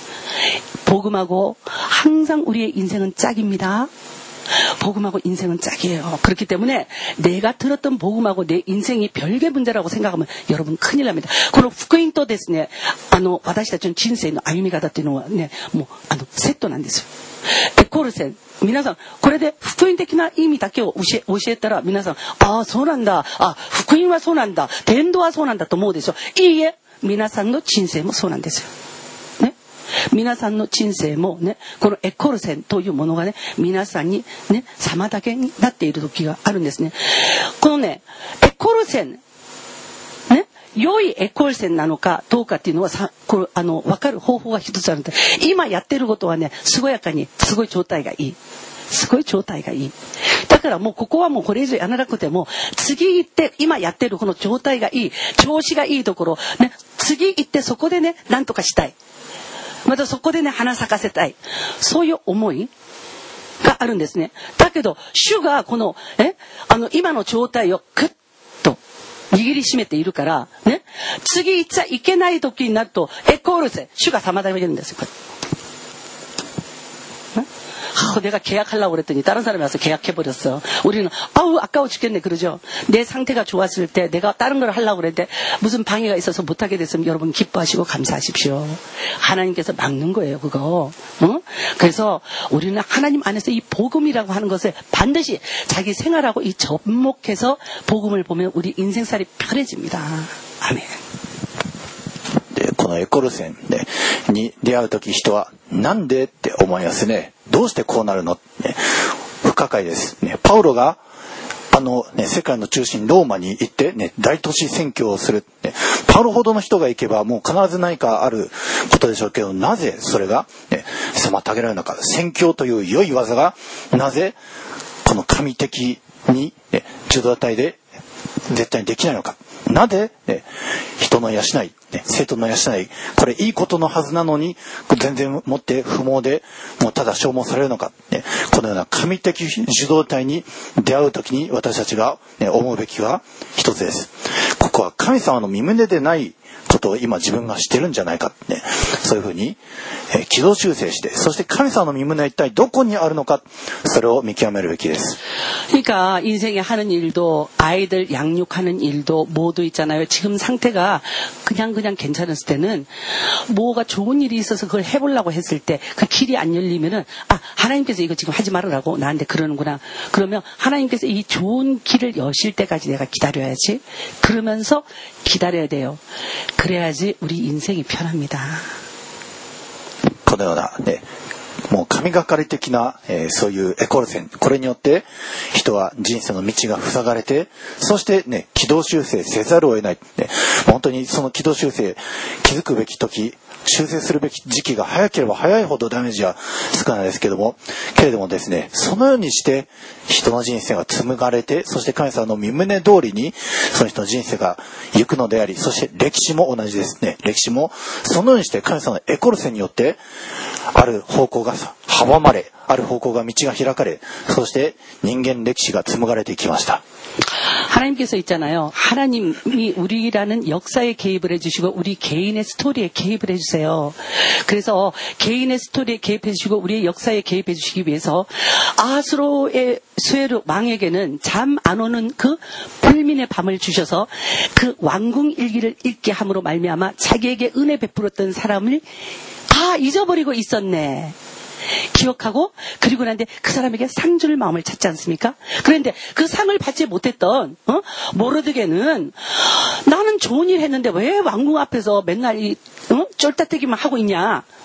복음하고 항상 우리의 인생은 짝입니다. 복음하고 인생은 짝이에요. 그렇기 때문에 내가 들었던 복음하고 내 인생이 별개 문제라고 생각하면 여러분 큰일 납니다. この福音とですね、私たちの人生の歩み方っていうのはね、もうセットなんですよ。エコール線。皆さん、これで福音的な意味だけを教えたら皆さん、ああ、そうなんだ。あ、福音はそうなんだ。伝道はそうなんだと思うでしょ。いいえ、皆さんの人生もそうなんですよ。ね。皆さんの人生もね、このエコール線というものがね、皆さんにね、妨げになっている時があるんですね。このね、エコール線、ね、良いエコール線なのかどうかっていうのは分かる方法が一つあるんで、今やってることはね、健やかにすごい状態がいい。すごい状態がいい。だからもうここはもうこれ以上やらなくても、次行って今やってるこの状態がいい、調子がいいところ、ね、次行ってそこでね、なんとかしたい。またそこでね、花咲かせたい。そういう思いがあるんですね。だけど、主がこの、今の状態をグッと握りしめているから、ね、次行っちゃいけない時になると、エコールせ、主が妨げるんですよ。내가 계약하려고 그랬더니 다른 사람이 와서 계약해버렸어. 우리는 아우 아까워 죽겠네 그러죠. 내 상태가 좋았을 때 내가 다른 걸 하려고 그랬는데 무슨 방해가 있어서 못하게 됐으면 여러분 기뻐하시고 감사하십시오. 하나님께서 막는 거예요 그거. 그래서 우리는 하나님 안에서 이 복음이라고 하는 것을 반드시 자기 생활하고 이 접목해서 복음을 보면 우리 인생살이 편해집니다. 아멘. このエコルセンに出会うとき人はなんでって思いますね。どうしてこうなるの、ね、不可解です、ね。パウロが世界の中心ローマに行って、ね、大都市宣教をする、ね。パウロほどの人が行けばもう必ず何かあることでしょうけど、なぜそれが、ね、妨げられるのか。宣教という良い技がなぜこの神的に、ね、受動体で絶対にできないのか。なぜ、ね、人の養い、ね、生徒の養い、これいいことのはずなのに全然もって不毛でもうただ消耗されるのか、ね、このような神的受動体に出会うときに私たちが、ね、思うべきは一つです。ここは神様の身旨でないことを今自分がしてるんじゃないか、ね、そういうふうに、軌道修正して、そして神様の身旨は一体どこにあるのか、それを見極めるべきです。 그러니까 인생에 하는 일도 아이들 양육하는 일도 모두 있잖아요. 지금 상태가 그냥 괜찮았을 때는 뭐가 좋은 일이 있어서 그걸 해보려고 했을 때 그 길이 안 열리면은 아 하나님께서 이거 지금 하지 말으라고 나한테 그러는구나. 그러면 하나님께서 이 좋은 길을 여실 때까지 내가 기다려야지. 그러면서 기다려야 돼요. 그래야지 우리 인생이 편합니다. このようなね、もう神がかり的な、そういうエコール線、これによって人は人生の道が塞がれて、そしてね、軌道修正せざるを得ない、ね、本当にその軌道修正気づくべき時、修正するべき時期が早ければ早いほどダメージは少ないですけれどもですね、そのようにして人の人生が紡がれて、そして神様の御胸通りにその人の人生が行くのであり、そして歴史も同じですね。歴史もそのようにして神様のエコル線によってある方向が阻まれ、ある方向が道が開かれ、そして人間歴史が紡がれていきました。 하나님께서 있잖아요. 하나님이 우리라는 역사에 개입을 해주시고 우리 개인의 스토리에 개입을 해주세요. 그래서 개인의 스토리에 개입해주시고 우리의 역사에 개입해주시기 위해서 아하스로의 스웨르 왕에게는 잠 안 오는 그 불민의 밤을 주셔서 그 왕궁 일기를 읽게 함으로 말미암아 자기에게 은혜 베풀었던 사람을 잊어버리고 있었네. 기억하고 그리고 난데 그 사람에게 상 줄 마음을 찾지 않습니까? 그런데 그 상을 받지 못했던 모르드게는 나는 좋은 일 했는데 왜 왕궁 앞에서 맨날 쫄딱대기만 하고 있냐?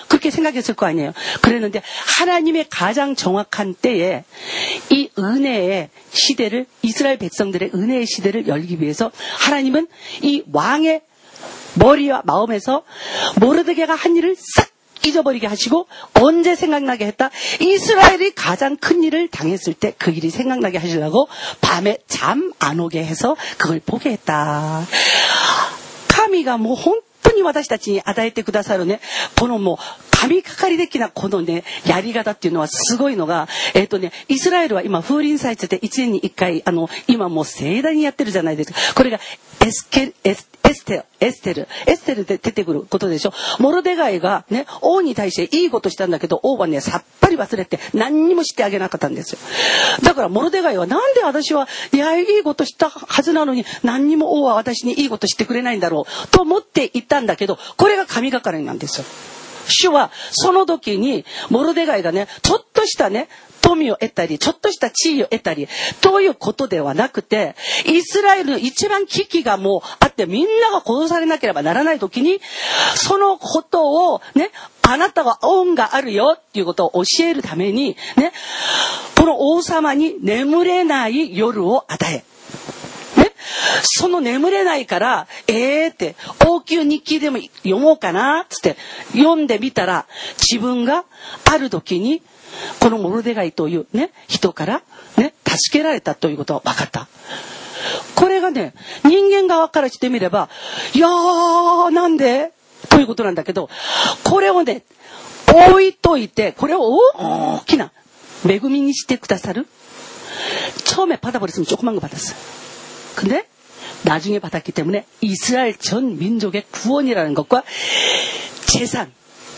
그렇게 생각했을 거 아니에요. 그랬는데 하나님의 가장 정확한 때에 이 은혜의 시대를, 이스라엘 백성들의 은혜의 시대를 열기 위해서 하나님은 이 왕의 머리와 마음에서 모르드게가 한 일을 싹 잊어버리게 하시고, 언제 생각나게 했다? 이스라엘이 가장 큰 일을 당했을 때 그 일이 생각나게 하시려고 밤에 잠 안 오게 해서 그걸 보게 했다. 神がもう本当に私たちに与えてくださるね、このもう神がかり的なこのね、やり方っていうのはすごいのが、イスラエルは今風鈴祭って1年に1回、今もう盛大にやってるじゃないですか。これがエステルで出てくることでしょ。モルデガイがね、王に対していいことしたんだけど、王はね、さっぱり忘れて何にもしてあげなかったんですよ。だからモルデガイは、なんで私はいや、いいことしたはずなのに何にも王は私にいいことしてくれないんだろうと思っていたんだけど、これが神がかりなんですよ。主はその時にモルデガイがね、ちょっとしたね、富を得たり、ちょっとした地位を得たりということではなくて、イスラエルの一番危機がもうあって、みんなが殺されなければならない時に、そのことをね、あなたは恩があるよっていうことを教えるためにね、この王様に眠れない夜を与え、その眠れないから、って王宮日記でも読もうかなつって読んでみたら、自分がある時にこのモルデガイというね、人からね、助けられたということが分かった。これがね、人間側からしてみれば、いやー、なんでということなんだけど、これをね、置いといて、これを大きな恵みにしてくださる。처음에 받아버렸으면 조그만 거 받았어요. 근데 나중에 받았기 때문에 이스라엘 전 민족의 구원이라는 것과 재산,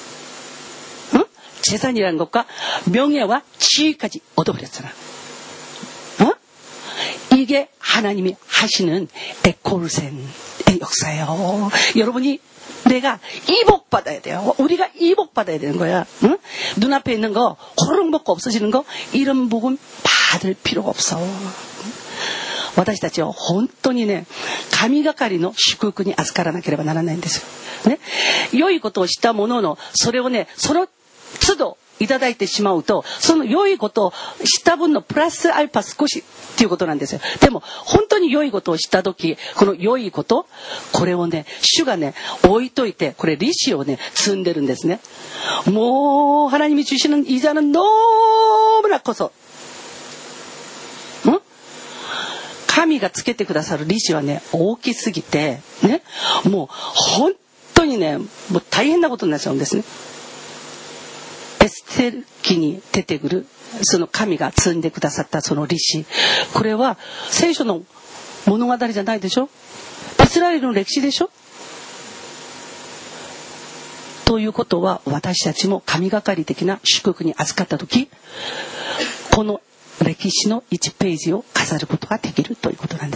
재산이라는 것과 명예와 지위까지 얻어버렸잖아. 이게 하나님이 하시는 에콜센의 역사예요. 여러분이 내가 이복받아야 돼요. 우리가 이복받아야 되는 거야. 응? 눈앞에 있는 거 호롱 먹고 없어지는 거, 이런 복음 받을 필요가 없어. 私たちは本当にね、神がかりの祝福に預からなければならないんですよ。ね、良いことをしたものの、それをね、その都度いただいてしまうと、その良いことをした分のプラスアルファ少しっていうことなんですよ。でも本当に良いことをした時、この良いこと、これをね、主がね、置いといて、これ利子をね、積んでるんですね。もう하나님이 주시는 이자는 너무나 커서、神がつけてくださる利子はね、大きすぎてね、もう本当にね、もう大変なことになっちゃうんですね。エステル記に出てくるその神が積んでくださったその利子、これは聖書の物語じゃないでしょ。イスラエルの歴史でしょ。ということは、私たちも神がかり的な祝福に預かった時、この歴史の1ページを飾ることができるということなんです。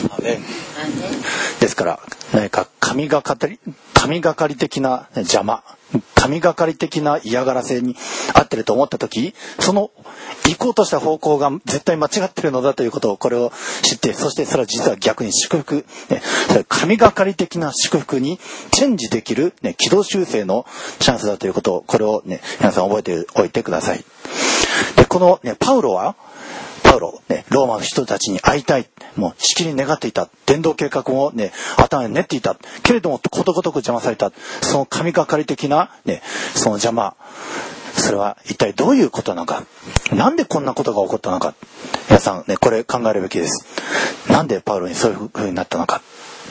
ですから、何か神がかり的な邪魔、神がかり的な嫌がらせに合ってると思った時、その行こうとした方向が絶対間違ってるのだということを、これを知って、そしてそれは実は逆に祝福、神がかり的な祝福にチェンジできる、軌道修正のチャンスだということを、これをね、皆さん覚えておいてください。で、このね、パウロ、ね、ローマの人たちに会いたい、もうしきりに願っていた、伝道計画をね、頭に練っていたけれども、ことごとく邪魔された、その神がかり的なね、その邪魔、それは一体どういうことなのか、なんでこんなことが起こったのか、皆さんね、これ考えるべきです。なんでパウロにそういう風になったのか。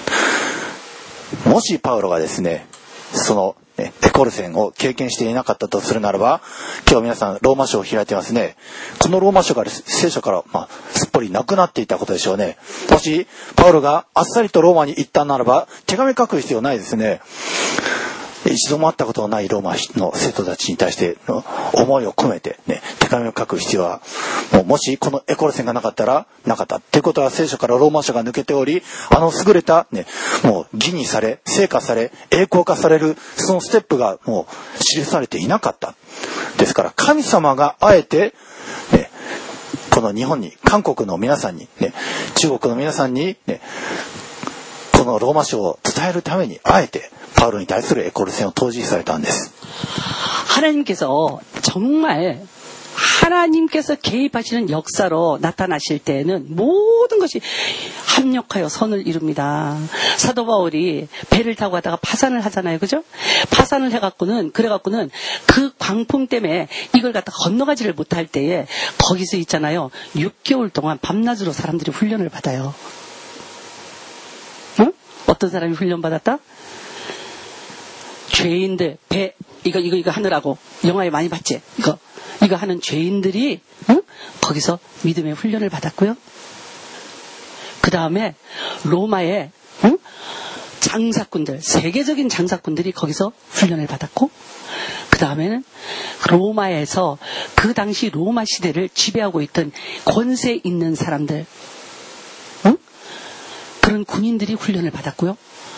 もしパウロがですね、そのエコルセンを経験していなかったとするならば、今日皆さんローマ書を開いてますね。このローマ書が聖書からすっぽりなくなっていたことでしょうね。もしパウロがあっさりとローマに行ったならば、手紙書く必要ないですね。一度も会ったことのないローマの生徒たちに対しての思いを込めて、ね、手紙を書く必要は、もしこのエコルセンがなかったらなかったっていうことは、聖書からローマ書が抜けており、優れた、ね、もう義にされ、成果され、栄光化されるそのステップがもう記されていなかった。ですから神様があえて、ね、この日本に、韓国の皆さんに、ね、中国の皆さんに、ね、 このローマ書を伝えるためにあえてパウロに対するエコル戦を投じされたんです。 하나님께서 정말 하나님께서 개입하시는 역사로 나타나실 때에는 모든 것이 합력하여 선을 이룹니다. 사도 바울이 배를 타고 가다가 파산을 하잖아요. 그죠? 파산을 해갖고는, 그래갖고는 그 광풍 때문에 이걸 갖다 건너가지를 못할 때에 거기서 있잖아요. 6개월 동안 밤낮으로 사람들이 훈련을 받아요. 응? 어떤 사람이 훈련받았다? 죄인들, 배, 이거 하느라고 영화에 많이 봤지? 이거 하는 죄인들이, 응? 거기서 믿음의 훈련을 받았고요. 그 다음에 로마의, 응? 장사꾼들, 세계적인 장사꾼들이 거기서 훈련을 받았고, 그 다음에는 로마에서 그 당시 로마 시대를 지배하고 있던 권세 있는 사람들, 응? 그런 군인들이 훈련을 받았고요.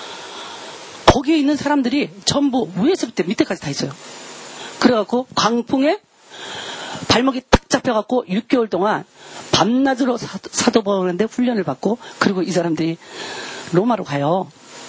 거기에 있는 사람들이 전부 위에서부터 밑에까지 다 있어요. 그래갖고 광풍에 발목이 탁 잡혀갖고 6개월 동안 밤낮으로 사도 바울한테 훈련을 받고, 그리고 이 사람들이 로마로 가요.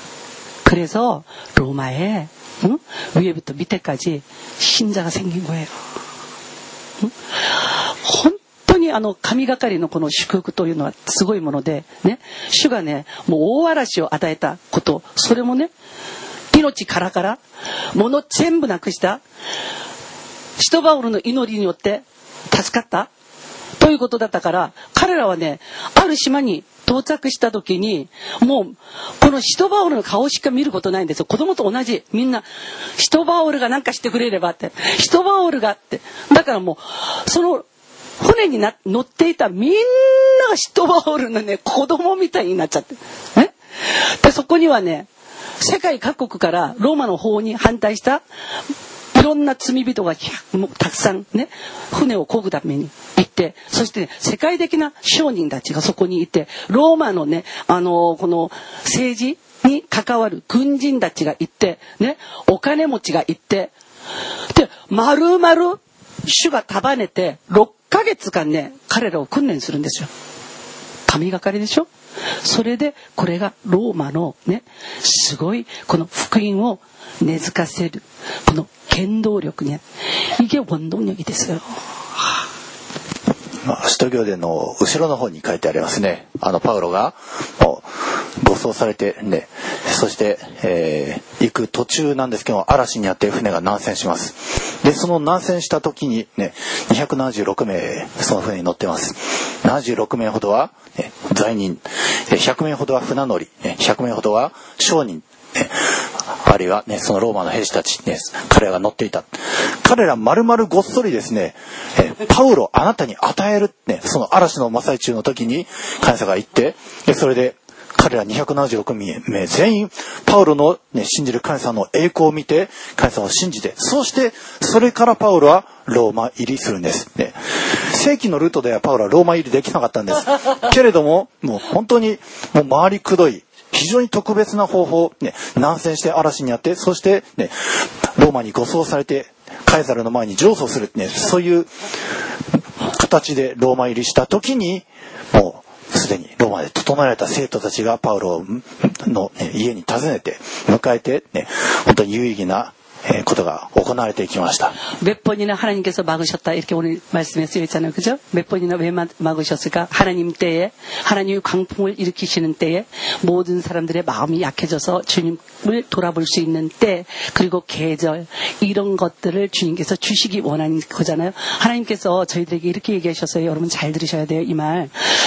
그래서 로마에, 응? 위에부터 밑에까지 신자가 생긴 거예요. 응? 本当に神がかりのこの祝福というのはすごいものでね、主がね、もう大嵐を与えたこと、それもね、命からから物全部なくした使徒バウロの祈りによって助かったということだったから、彼らはね、ある島に到着した時にもうこの使徒バウロの顔しか見ることないんですよ。子供と同じ、みんな使徒バウロが何かしてくれればって、使徒バウロがって、だからもうその船に乗っていたみんなが使徒バウロのね、子供みたいになっちゃってね。でそこにはね、世界各国からローマの方に反対したいろんな罪人がたくさんね、船を漕ぐために行って、そして、ね、世界的な商人たちがそこにいて、ローマのね、この政治に関わる軍人たちがいて、ね、お金持ちがいて、で、丸々主が束ねて6ヶ月間ね、彼らを訓練するんですよ。神がかりでしょ。それでこれがローマのね、すごいこの福音を根付かせるこの原動力ね、이게 원동력이 됐어요。 使徒行伝の後ろの方に書いてありますね。パウロが護送されてね、そして、行く途中なんですけど、嵐にあって船が難船します。でその難船した時にね、276名その船に乗ってます。76名ほどは、ね、罪人、100名ほどは船乗り、100名ほどは商人、あるいはね、そのローマの兵士たち、ね、彼らが乗っていた。彼ら丸々ごっそりですね、パウロあなたに与える、ね、その嵐の真っ最中の時に神様が言って、それで彼ら276名全員パウロの、ね、信じる神様の栄光を見て神様を信じて、そしてそれからパウロはローマ入りするんです、ね、正規のルートではパウロはローマ入りできなかったんですけれども、もう本当にもう回りくどい非常に特別な方法、ね、難戦して嵐にあって、そして、ね、ローマに護送されてカエサルの前に上訴する、ね、そういう形でローマ入りした時に、もうすでにローマで整えられた生徒たちがパウロの、ね、家に訪ねて迎えて、ね、本当に有意義なことが行われていきました。 몇 번이나 하나님께서 막으셨다 이렇게 오늘 말씀에 쓰여 있잖아요. 그죠? 몇 번이나 왜 막으셨을까? 하나님 때에, 하나님의 광풍을 일으키시는 때에 모든 사람들의 마음이 약해져서 주님을 돌아볼 수 있는 때, 그리고 계절, 이런 것들을 주님께서 주시기 원하는 거잖아요. 하나님께서 저희들에게 이렇게 얘기하셨어요. 여러분 잘 들으셔야 돼요. 이 말.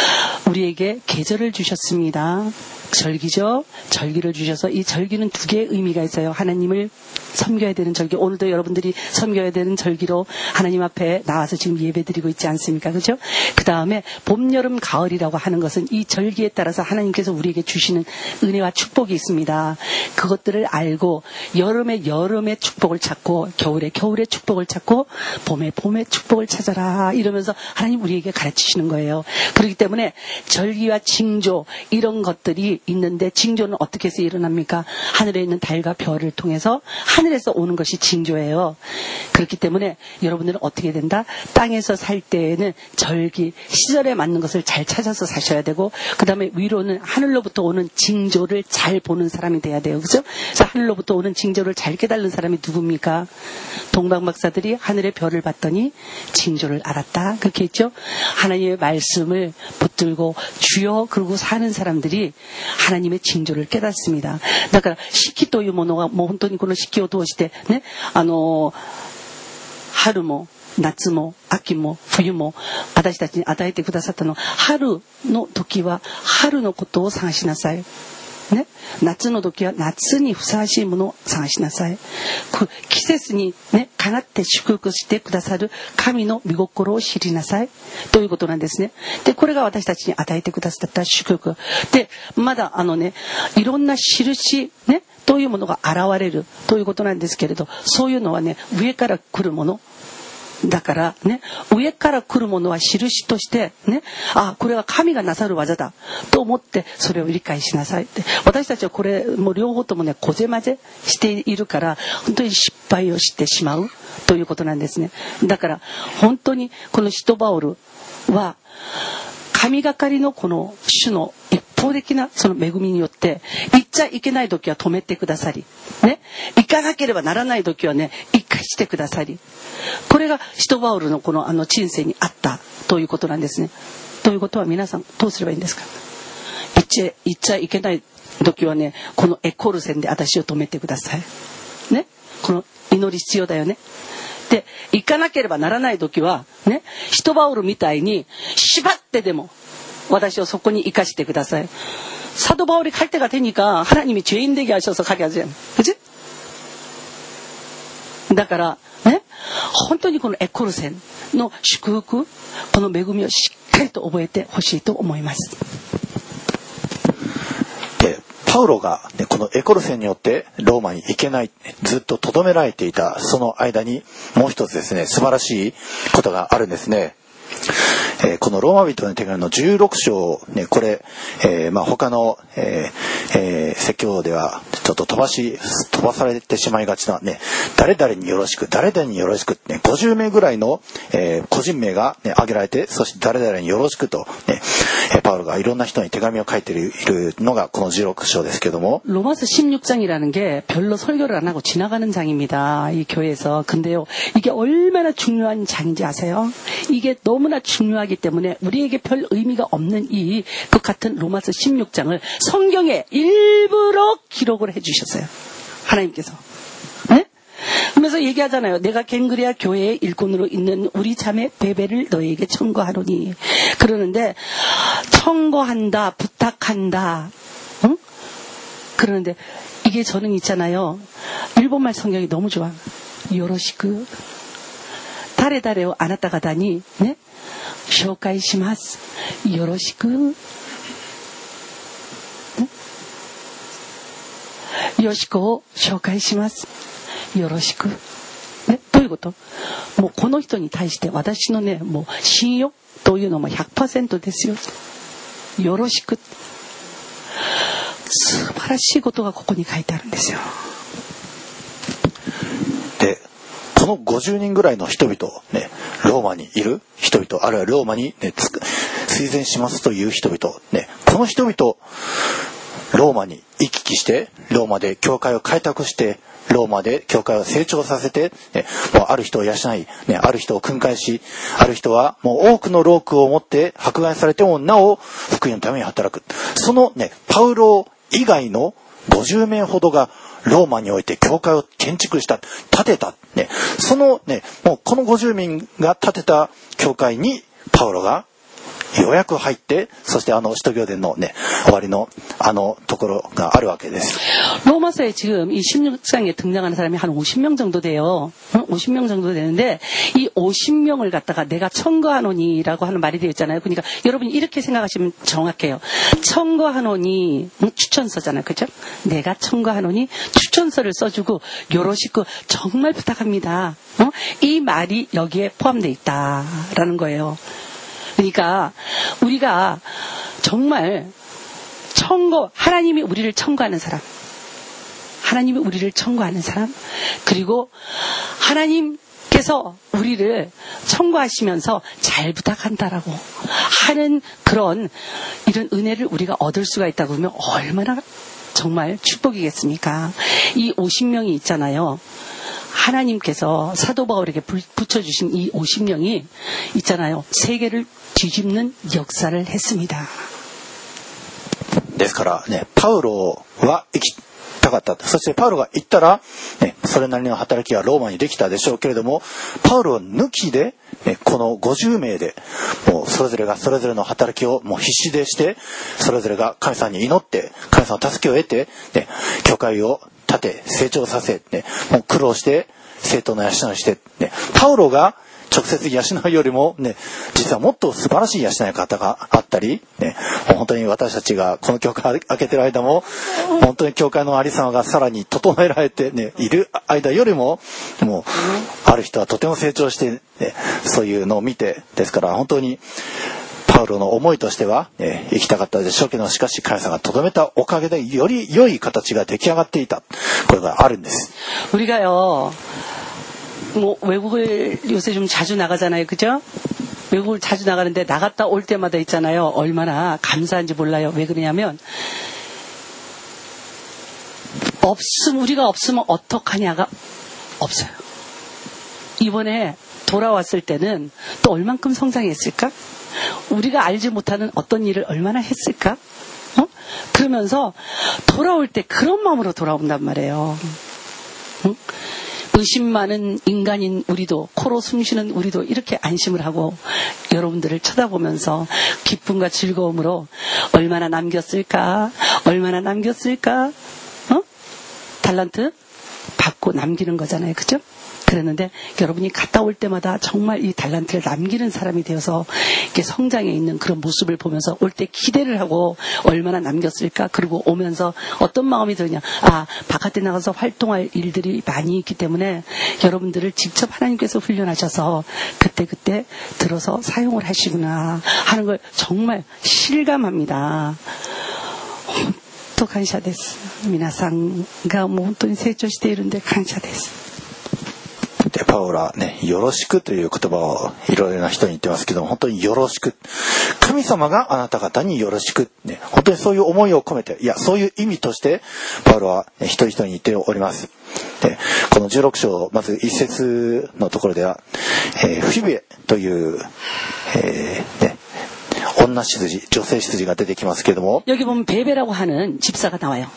우리에게 계절을 주셨습니다. 절기죠. 절기를 주셔서 이 절기는 두 개의 의미가 있어요. 하나님을 섬겨야 되는 절기, 오늘도 여러분들이 섬겨야 되는 절기로 하나님 앞에 나와서 지금 예배드리고 있지 않습니까? 그죠? 그 다음에 봄, 여름, 가을이라고 하는 것은 이 절기에 따라서 하나님께서 우리에게 주시는 은혜와 축복이 있습니다. 그것들을 알고 여름에 여름의 축복을 찾고, 겨울에 겨울의 축복을 찾고, 봄에 봄의 축복을 찾아라 이러면서 하나님 우리에게 가르치시는 거예요. 그렇기 때문에 절기와 징조 이런 것들이 있는데 징조는 어떻게 해서 일어납니까? 하늘에 있는 달과 별을 통해서 하늘에서 오는 것이 징조예요. 그렇기 때문에 여러분들은 어떻게 된다? 땅에서 살 때에는 절기, 시절에 맞는 것을 잘 찾아서 사셔야 되고 그 다음에 위로는 하늘로부터 오는 징조를 잘 보는 사람이 돼야 돼요. 그죠? 그래서 하늘로부터 오는 징조를 잘 깨달는 사람이 누굽니까? 동방박사들이 하늘의 별을 봤더니 징조를 알았다. 그렇게 했죠? 하나님의 말씀을 붙들고 주여 그러고 사는 사람들이 하나님의 징조를 깨닫습니다. だから四季というものはもう本当にこの四季を通してね、春も夏も秋も冬も私たちに与えてくださったのは春の時は春のことを探しなさい。ね、夏の時は夏にふさわしいものを探しなさい。季節にね、かなって祝福してくださる神の御心を知りなさいということなんですね。で、これが私たちに与えてくださった祝福で、まだいろんな印ねというものが現れるということなんですけれど、そういうのはね、上から来るものだからね、上から来るものは印としてね、あ、これは神がなさる技だと思ってそれを理解しなさいって。私たちはこれもう両方ともね、こぜまぜしているから本当に失敗をしてしまうということなんですね。だから本当にこの使徒パウルは神がかりのこの主の一方的なその恵みによって行っちゃいけない時は止めてくださり、ね、行かなければならない時はね、一回してくださり、これが使徒パウルのこの人生にあったということなんですね。ということは皆さんどうすればいいんですか？行っちゃいけない時はね、このエコール線で私を止めてください。ね、この祈り必要だよね。で、行かなければならない時はね、使徒パウルみたいに縛ってでも私をそこに生かしてください。사도 바울이 갈 때가 되니까 하나님이 죄인 되게 하셔서 가게 하잖아요. 그치? だからね、本当にこのエコルセンの祝福、この恵みをしっかりと覚えてほしいと思います。 で、パウロが、ね、このエコルセンによってローマに行けない、ずっと留められていたその間にもう一つですね、素晴らしいことがあるんですね。このローマ人の手紙の16章、ね、これ、他の、説教ではちょっと飛ばされてしまいがちなね、誰々によろしく、誰々によろしくってね、50名ぐらいの、個人名が、ね、挙げられて、そして誰々によろしくと、ね、パウロがいろんな人に手紙を書いているのがこの16章ですけども、 로마서 16장이라는 게 별로 설교를 안 하고 지나가는 장입니다. 이 교회에서. 근데요, 이게 얼마나 중요한 장인지 아세요? 이게 너무나 중요하기 때문에 우리에게 별 의미가 없는 그 같은 로마서 16장을 성경에 일부러 기록을 해주셨어요. 하나님께서. 네? 그러면서 얘기하잖아요. 내가 갱그레아 교회의 일꾼으로 있는 우리 자매 베베를 너에게 청구하노니. 그러는데 청구한다, 부탁한다. 응? 그러는데 이게 저는 있잖아요. 일본말 성경이 너무 좋아. 요로시크. 誰々をあなた方にね、紹介します。よろしく。よしこを紹介します。よろしく。ね、どういうこと？もうこの人に対して私のね、もう信用というのも 100% ですよ。よろしく。素晴らしいことがここに書いてあるんですよ。 で、この50人ぐらいの人々、ね、ローマにいる人々、あるいはローマに、ね、追善しますという人々、ね、この人々、ローマに行き来して、ローマで教会を開拓して、ローマで教会を成長させて、ね、もうある人を養い、ね、ある人を訓戒し、ある人はもう多くの労苦を持って迫害されてもなお福音のために働く。そのね、パウロ以外の50名ほどがローマにおいて教会を建築した、建てた、ね、そのね、もうこの50名が建てた教会にパウロがようやく入って、そして使徒行伝のね、終わりのところがあるわけです。 로마서에 지금 이 16장에 등장하는 사람이 한 50명 정도 돼요. 50명 정도 되는데 이 50명을 갖다가 내가 청거하노니라고 하는 말이 되어 있잖아요. 그러니까 여러분이 이렇게 생각하시면 정확해요. 청거하노니 추천서잖아요. 그렇죠? 내가 청거하노니 추천서를 써주고 요로시ku 정말 부탁합니다. 이 말이 여기에 포함되어 있다라는 거예요. 그러니까 우리가 정말 하나님이 우리를 청구하는 사람, 하나님이 우리를 청구하는 사람, 그리고 하나님께서 우리를 청구하시면서 잘 부탁한다라고 하는 이런 은혜를 우리가 얻을 수가 있다고 하면 얼마나 정말 축복이겠습니까? 이 50명이 있잖아요. 하나님께서 사도 바울에게 붙여주신 이 50명이 있잖아요. 세계를 뒤집는 역사를 했습니다. ですからね、パウロは生きたかった。そしてパウロが行ったら、ね、それなりの働きがローマにできたでしょうけれども、パウロ抜きで、ね、この50名で、もうそれぞれがそれぞれの働きをもう必死でして、それぞれが神様に祈って、神様の助けを得て、ね、教会を立て、成長させ、ね、もう苦労して、生徒の養いして、ね、パウロが直接養うよりもね、実はもっと素晴らしい養い方があったり、ね、本当に私たちがこの教会開けてる間も、本当に教会のありさまがさらに整えられてね、いる間よりも、もう、ある人はとても成長して、ね、そういうのを見て、ですから本当に、パウロの思いとしては、生きたかったでしょうけど、しかし神様がとどめたおかげでより良い形が出来上がっていた。これがあるんです。 우리가요, 외국을 요새 좀 자주 나가잖아요. 그죠? 외국을 자주 나가는데 나갔다 올 때마다 있잖아요. 얼마나 감사한지 몰라요. 왜 그러냐면, 우리가 없으면 어떡하냐가 없어요. 이번에 돌아왔을 때는 또 얼만큼 성장했을까? 우리가 알지 못하는 어떤 일을 얼마나 했을까? 그러면서 돌아올 때 그런 마음으로 돌아온단 말이에요. 의심 많은 인간인 우리도, 코로 숨쉬는 우리도 이렇게 안심을 하고 여러분들을 쳐다보면서 기쁨과 즐거움으로 얼마나 남겼을까? 달란트 받고 남기는 거잖아요. 그죠? 그랬는데 여러분이 갔다 올 때마다 정말 이 달란트를 남기는 사람이 되어서 이렇게 성장해 있는 그런 모습을 보면서 올 때 기대를 하고 얼마나 남겼을까. 그리고 오면서 어떤 마음이 드냐. 바깥에 나가서 활동할 일들이 많이 있기 때문에 여러분들을 직접 하나님께서 훈련하셔서 그때 들어서 사용을 하시구나 하는 걸 정말 실감합니다. と感謝です。皆さんがもう本当に成長しているんで感謝です。 でパウロはね、よろしくという言葉をいろいろな人に言ってますけども、本当によろしく。神様があなた方によろしく。ね、本当にそういう思いを込めて、いや、そういう意味として、パウロは、ね、一人一人に言っております。で、この16章、まず一節のところでは、フィベという、女性執事が出てきますけれども、 여기 보면 베베라고 하는 집사가 나와요.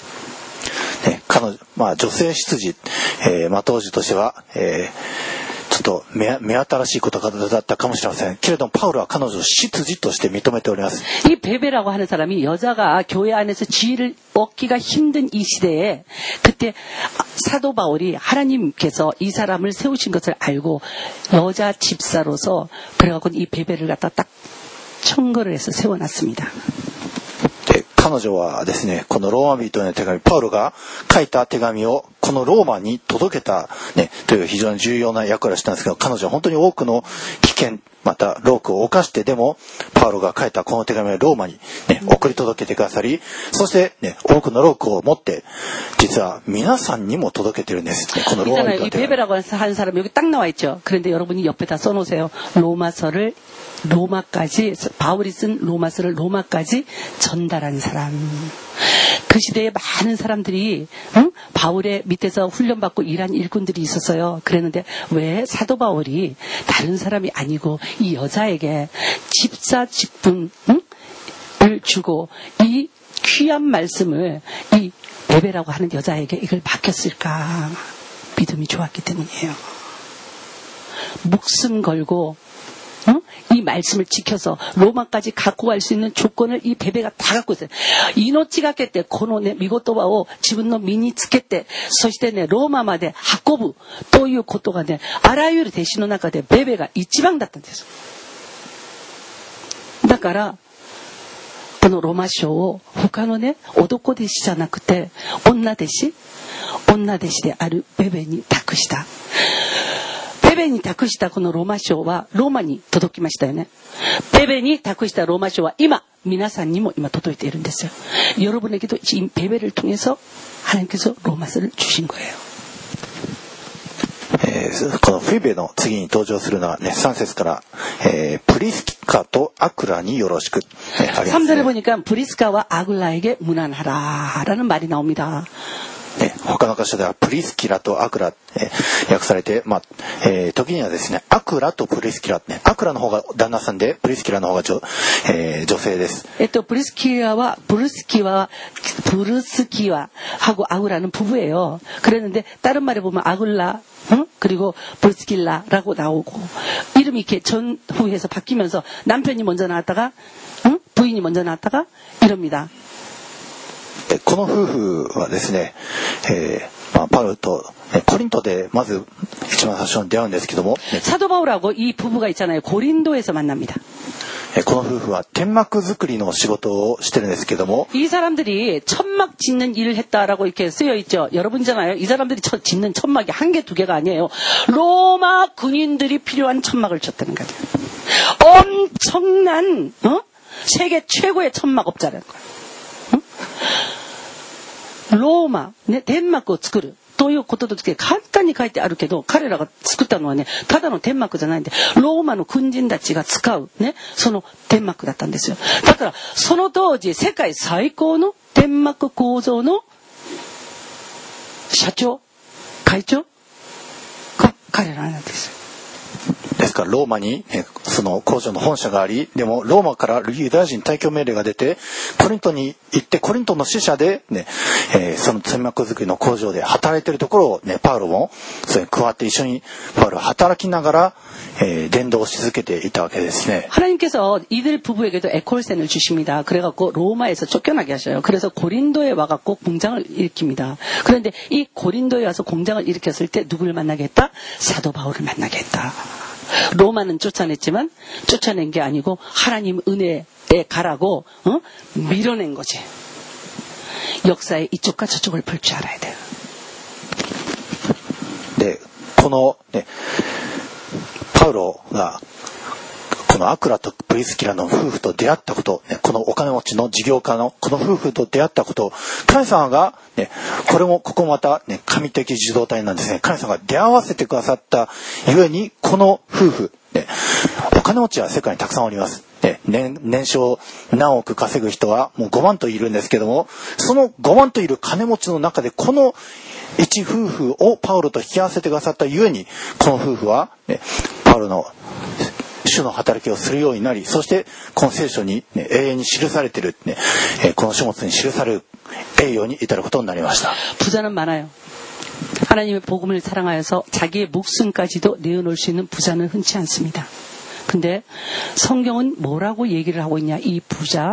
女性執事、当時としては、ちょっと目新しいことだったかもしれませんけれども、パウロは彼女を執事として認めております。 이 베베라고 하는 사람이 여자가 교회 안에서 지위를 얻기가 힘든 이 시대에 그때 사도 바울이 하나님께서 이 사람을 세우신 것을 알고 여자 집사로서 그래갖고 이 베베를 갖다 딱 청거를 해서 세워놨습니다. 彼女はですね、このローマ人への手紙、パウロが書いた手紙をこのローマに届けた、ね、という非常に重要な役割をしたんですけど、彼女は本当に多くの危険、また労苦を犯してでも、パウロが書いたこの手紙をローマに、ね、送り届けてくださり、そして、ね、多くの労苦を持って、実は皆さんにも届けてるんです。ね、このローマ人の手紙。 이 베베라고 하는 사람 여기 딱 나와 있죠. 그런데 여러분이 옆에다 써놓으세요. 로마까지 바울이 쓴 로마서를 로마까지 전달한 사람. 그 시대에 많은 사람들이 바울의 밑에서 훈련받고 일한 일꾼들이 있었어요. 그랬는데 왜 사도 바울이 다른 사람이 아니고 이 여자에게 집사 직분을 주고 이 귀한 말씀을 이 베베라고 하는 여자에게 이걸 맡겼을까? 믿음이 좋았기 때문이에요. 목숨 걸고 이 말씀을 지켜서 로마까지 갖고 갈 수 있는 조건을 이 베베가 다 갖고 있어요. 이노치がけてこのね、御言葉を自分の身につけて、そしてね、ローマまで運ぶということがね、あらゆる弟子の中でベベが一番だったんです。だから、このロマ書を他のね、男弟子じゃなくて、女弟子であるベベに託した。ベベに託したこのローマ書はローマに届きましたよね。ベベに託したローマ書は今 미나사님은 이마 도도이때 이런 됐어요. 여러분에게도 이 베베를 통해서 하나님께서 로마서를 주신 거예요. このフィベの次に登場するのはね、3節から、プリスカとアクラによろしく、ありますね。 3절에 보니까 브리스카와 아굴라에게 문안하라라는 말이 나옵니다. 他の箇所ではプリスキラとアクラ、訳されて、時にはですね、アクラとプリスキラ、アクラの方が旦那さんで、プリスキラの方が女性です。 브리스키와 하고 아굴라는 부부예요. 그랬는데 다른 말에 보면 아굴라, 그리고 브리스킬라라고 나오고 이름이 이렇게 전후에서 바뀌면서 남편이 먼저 나왔다가, 부인이 먼저 나왔다가 이럽니다. この夫婦はですね、パウロとコリントでまず一番最初に出会うんですけども、 사도 바울하고 이 부부가 있잖아요. 고린도에서 만납니다. この夫婦は天幕作りの仕事をしてるんですけども、 이 사람들이 천막 짓는 일을 했다라고 이렇게 쓰여 있죠. 여러분잖아요. 이 사람들이 짓는 천막이 한 개, 두 개가 아니에요. 로마 군인들이 필요한 천막을 쳤다는 거예요. 엄청난 세계 최고의 천막업자라는 거예요. ローマ、ね、天幕を作るということとつけ簡単に書いてあるけど、彼らが作ったのはね、ただの天幕じゃないんで、ローマの軍人たちが使うね、その天幕だったんですよ。だからその当時世界最高の天幕構造の社長、会長が彼らなんですよ。 ですからローマにその工場の本社があり、でもローマからユダヤ人退去命令が出てコリントに行って、コリントの支社で、ね、その天幕作りの工場で働いているところを、ね、パウロもそれに加わって一緒にパウロは働きながら、伝道し続けていたわけですね。 하나님께서 이들 부부에게도 에콜센을 주십니다. 그래갖고 로마에서 쫓겨나게 하셔요. 그래서 고린도에 와갖고 공장을 일으킵니다. 그런데 이 고린도에 와서 공장을 일으켰을 때 누구를 만나게 했다? 사도 바울을 만나게 했다. 로마는 쫓아냈지만 쫓아낸 게 아니고 하나님 은혜에 가라고 밀어낸 거지. 역사의 이쪽과 저쪽을 볼 줄 알아야 돼요. 네, このね、パウロがこのアクラとプリスキラの夫婦と出会ったこと、このお金持ちの事業家のこの夫婦と出会ったこと、神様が、ね、ここまた、ね、神的受動体なんですね。神様が出会わせてくださったゆえに、この夫婦、ね、お金持ちは世界にたくさんおります。ね、年商何億稼ぐ人はもう5万といるんですけども、その5万といる金持ちの中でこの一夫婦をパウロと引き合わせてくださったゆえに、この夫婦は、ね、パウロの主の働きをするようになり、そしてこの聖書に、ね、永遠に記されている、ね、この書物に記される栄誉に至ることになりました。 부자는 많아요. 하나님의 복음을 사랑하여서 자기의 목숨까지도 내어놓을 수 있는 부자는 흔치 않습니다. 근데 성경은 뭐라고 얘기를 하고 있냐? 이 부자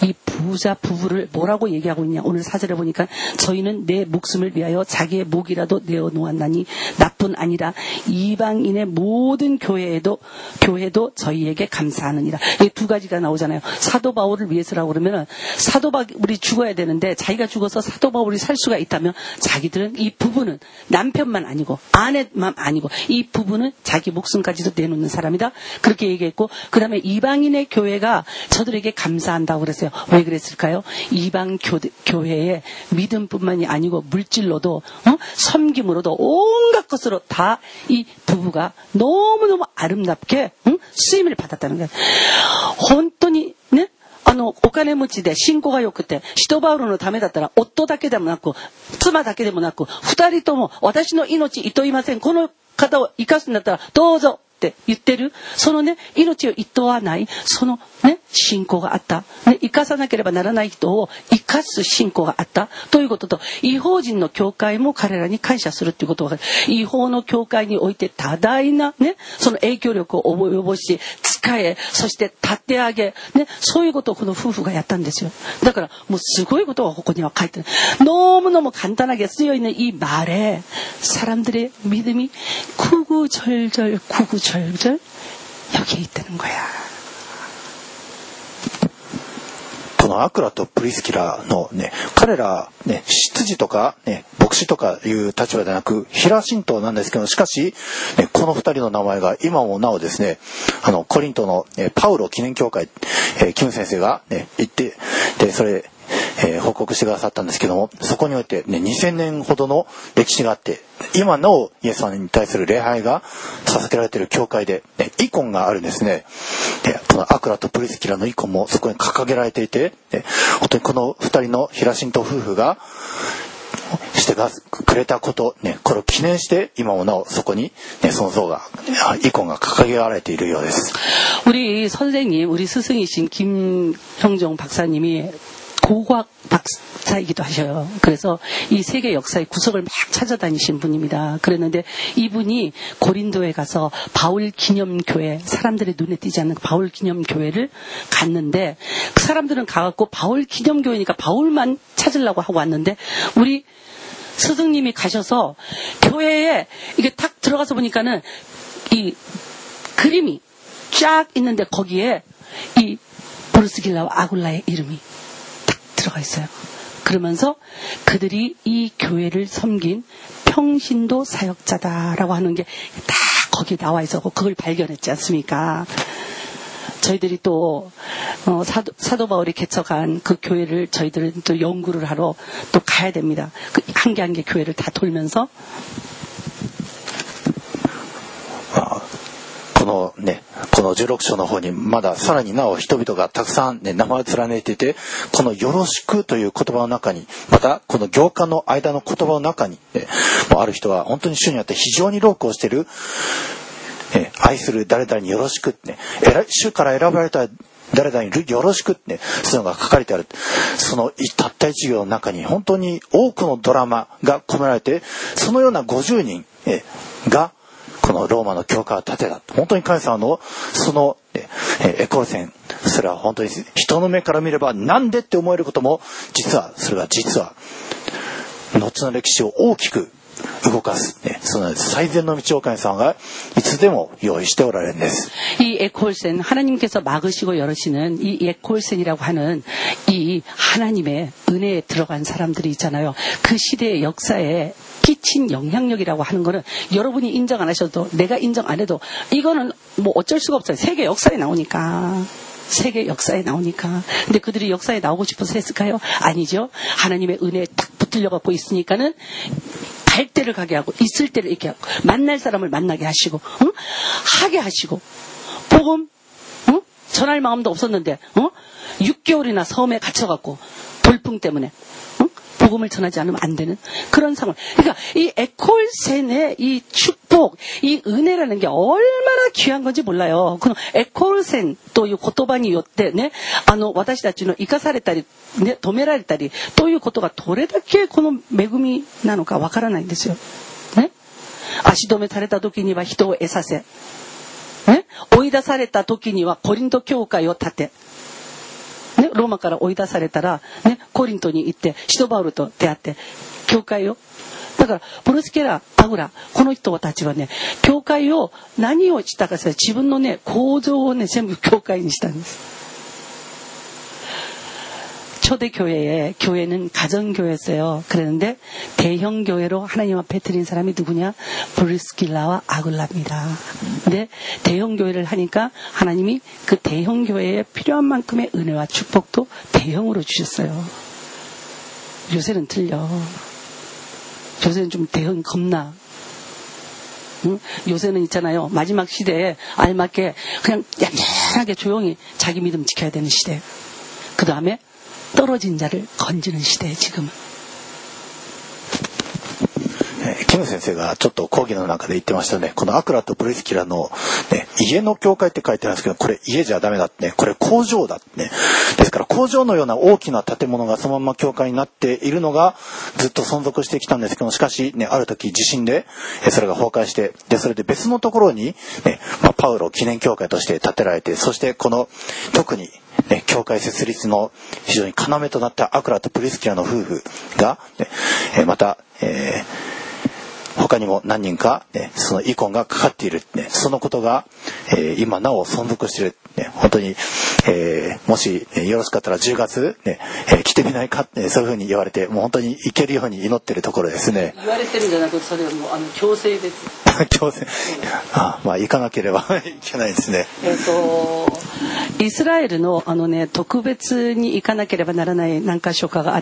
부부를 뭐라고 얘기하고 있냐? 오늘 4절에 보니까 저희는 내 목숨을 위하여 자기의 목이라도 내어놓았나니 나뿐 아니라 이방인의 모든 교회도 저희에게 감사하느니라. 이 두 가지가 나오잖아요. 사도 바울을 위해서라고 그러면은 사도 바울이 죽어야 되는데 자기가 죽어서 사도 바울이 살 수가 있다면 자기들은 이 부부는 남편만 아니고 아내만 아니고 이 부부는 자기 목숨까지도 내놓는 사람이다. 그렇게 얘기했고, 그 다음에 이방인의 교회가 저들에게 감사한다고 그랬어요. 왜 그랬을까요? 이방 교회의 믿음뿐만이 아니고 물질로도 섬김으로도 온갖 것으로 다 이 부부가 너무너무 아름답게 쓰임을 받았다는 거예요. 本当にね、お金持ちで信仰が良くて、使徒パウロのためだったら夫だけでもなく妻だけでもなく二人とも私の命いといません、この方を生かすんだったらどうぞって言ってる、そのね、命をいとわないそのね、信仰があった、ね、生かさなければならない人を生かす信仰があったということと、異邦人の教会も彼らに感謝するということが、異邦の教会において多大なね、その影響力を及ぼし使え、そして立て上げ、ね、そういうことをこの夫婦がやったんですよ。だからもうすごいことがここには書いてある。너무너무 간단하게 쓰여 있는 이 말에 사람들의 믿음이 구구절절 여기에 있다는 거야. このアクラとプリスキラのね、彼らね、執事とかね、牧師とかいう立場ではなく平信徒なんですけど、しかし、ね、この二人の名前が今もなおですね、コリントの、パウロ記念教会、キム先生がね、行って、でそれ報告してくださったんですけども、そこにおいて、ね、2000年ほどの歴史があって、今なおイエス様に対する礼拝が捧げられている教会で、ね、イコンがあるんですね。でこのアクラとプリスキラのイコンもそこに掲げられていて、ね、本当にこの2人の平信徒夫婦がしてくれたこと、ね、これを記念して今もなおそこに、ね、その像がイコンが掲げられているようです。 우리 선생님, 우리 스승이신 김형종 박사님이 고고학 박사이기도 하셔요. 그래서 이 세계 역사의 구석을 막 찾아다니신 분입니다. 그랬는데 이분이 고린도에 가서 바울 기념교회, 사람들의 눈에 띄지 않는 바울 기념교회를 갔는데, 그 사람들은 가갖고 바울 기념교회니까 바울만 찾으려고 하고 왔는데, 우리 스승님이 가셔서 교회에 이게 탁 들어가서 보니까는 이 그림이 쫙 있는데 거기에 이 브루스길라와 아굴라의 이름이 들어가 있어요. 그러면서 그들이 이 교회를 섬긴 평신도 사역자다라고 하는 게 다 거기 나와 있었고, 그걸 발견했지 않습니까? 저희들이 또 사도 바울이 개척한 그 교회를 저희들은 또 연구를 하러 또 가야 됩니다. 그 한 개 한 개 교회를 다 돌면서 この16章の方にまださらになお人々がたくさん、ね、名前を連ねていて、このよろしくという言葉の中に、またこの行間の間の言葉の中に、ある人は本当に主によって非常に労苦をしている、愛する誰々によろしくって、主から選ばれた誰々によろしくって、そういうのが書かれてある。そのたった一行の中に本当に多くのドラマが込められて、そのような50人がこのローマの教会を建てた。本当に神様のそのエコールセン、それは本当に人の目から見ればなんでって思えることも、実はそれは後の歴史を大きく動かす、その最善の道を神様がいつでも用意しておられるんです。 이 에콜센, 하나님께서 막으시고 열으시는 이 에콜센이라고 하는 이 하나님의 은혜에 들어간 사람들이 있잖아요. 그 시대의 역사에 끼친 영향력이라고 하는 거는 여러분이 인정 안 하셔도, 내가 인정 안 해도 이거는 뭐 어쩔 수가 없어요. 세계 역사에 나오니까. 세계 역사에 나오니까. 근데 그들이 역사에 나오고 싶어서 했을까요? 아니죠. 하나님의 은혜에 딱 붙들려 갖고 있으니까는 갈 때를 가게 하고, 있을 때를 있게 하고, 만날 사람을 만나게 하시고, 응? 하게 하시고, 복음, 응? 전할 마음도 없었는데, 6개월이나 섬에 갇혀갖고 돌풍 때문에, 응? 복음을 전하지 않으면 안 되는 그런 상황. 그러니까 이 에콜센의 이 축복, 이 은혜라는 게 얼마나 귀한 건지 몰라요. 그럼 에콜센 또 이 고토바니 요때ね、私たちの生かされたりね、止められたりということがどれだけこの恵みなのかわからないんですよ。ね、足止めされた時には人を得させ、ね、追い出された時にはコリント教会を建て。ね、ローマから追い出されたら、ね、コリントに行ってシトバウルと出会って教会を、だからブルスケラ、アグラ、この人たちはね、教会を何をしたかというと、自分のね構造をね全部教会にしたんです。 초대교회는 가정교회였어요. 그랬는데 대형교회로 하나님 앞에 드린 사람이 누구냐? 브리스길라와 아굴라입니다. 근데 대형교회를 하니까 하나님이 그 대형교회에 필요한 만큼의 은혜와 축복도 대형으로 주셨어요. 요새는 틀려. 요새는 좀 대형 겁나. 응? 요새는 있잖아요. 마지막 시대에 알맞게 그냥 얌전하게 조용히 자기 믿음 지켜야 되는 시대. 그 다음에 떨어진 자를 건지는 시대에 지금은. キム先生がちょっと講義の中で言ってましたね。このアクラとブリスキラの、ね、家の教会って書いてあるんですけど、これ家じゃダメだってね、これ工場だってね。ですから工場のような大きな建物がそのまま教会になっているのがずっと存続してきたんですけど、しかしね、ある時地震でそれが崩壊して、でそれで別のところに、ね、パウロ記念教会として建てられて、そしてこの特にね、教会設立の非常に要となったアクラとプリスキラの夫婦が、ね、また、他にも何人か、ね、そのイコンがかかっている、ね、そのことが、今なお存続している、ね、本当に、 もしよろしかったら10月、ね来てみないかって、そういうふうに言われて、もう本当に行けるように祈ってるところですね。 言われてるんじゃなくて、それはもう強制です。 強制。まあ行かなければいけないですね。 イスラエルの特別に行かなければならない何か所かがあって、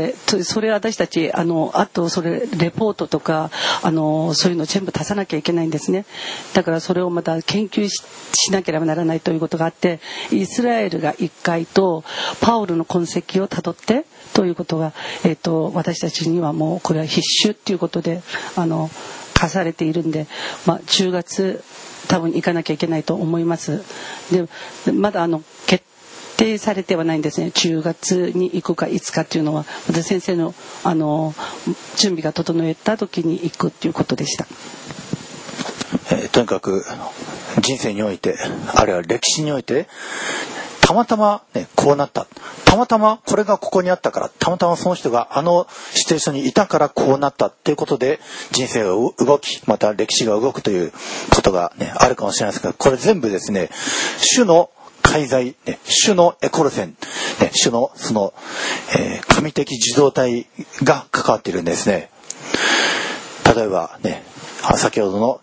それ私たちあとそれレポートとかそういうの全部足さなきゃいけないんですね。だからそれをまた研究 しなければならないということがあって、イスラエルが1回とパウルの痕跡をたどってということが、私たちにはもうこれは必修ということで課されているんで、10月多分行かなきゃいけないと思います。でまだ決定されてはないんですね。10月に行くかいつかっていうのは、私先生の準備が整えた時に行くっていうことでした。 とにかく人生において、あるいは歴史において、たまたま、こうなった、たまたまこれがここにあったから、たまたまその人がシチュエーションにいたからこうなったっていうことで人生が動き、また歴史が動くということが、あるかもしれないですけど、これ全部ですね、主の介在、主のエコルセン、主のその、神的受動体が関わっているんですね。例えば先ほどの、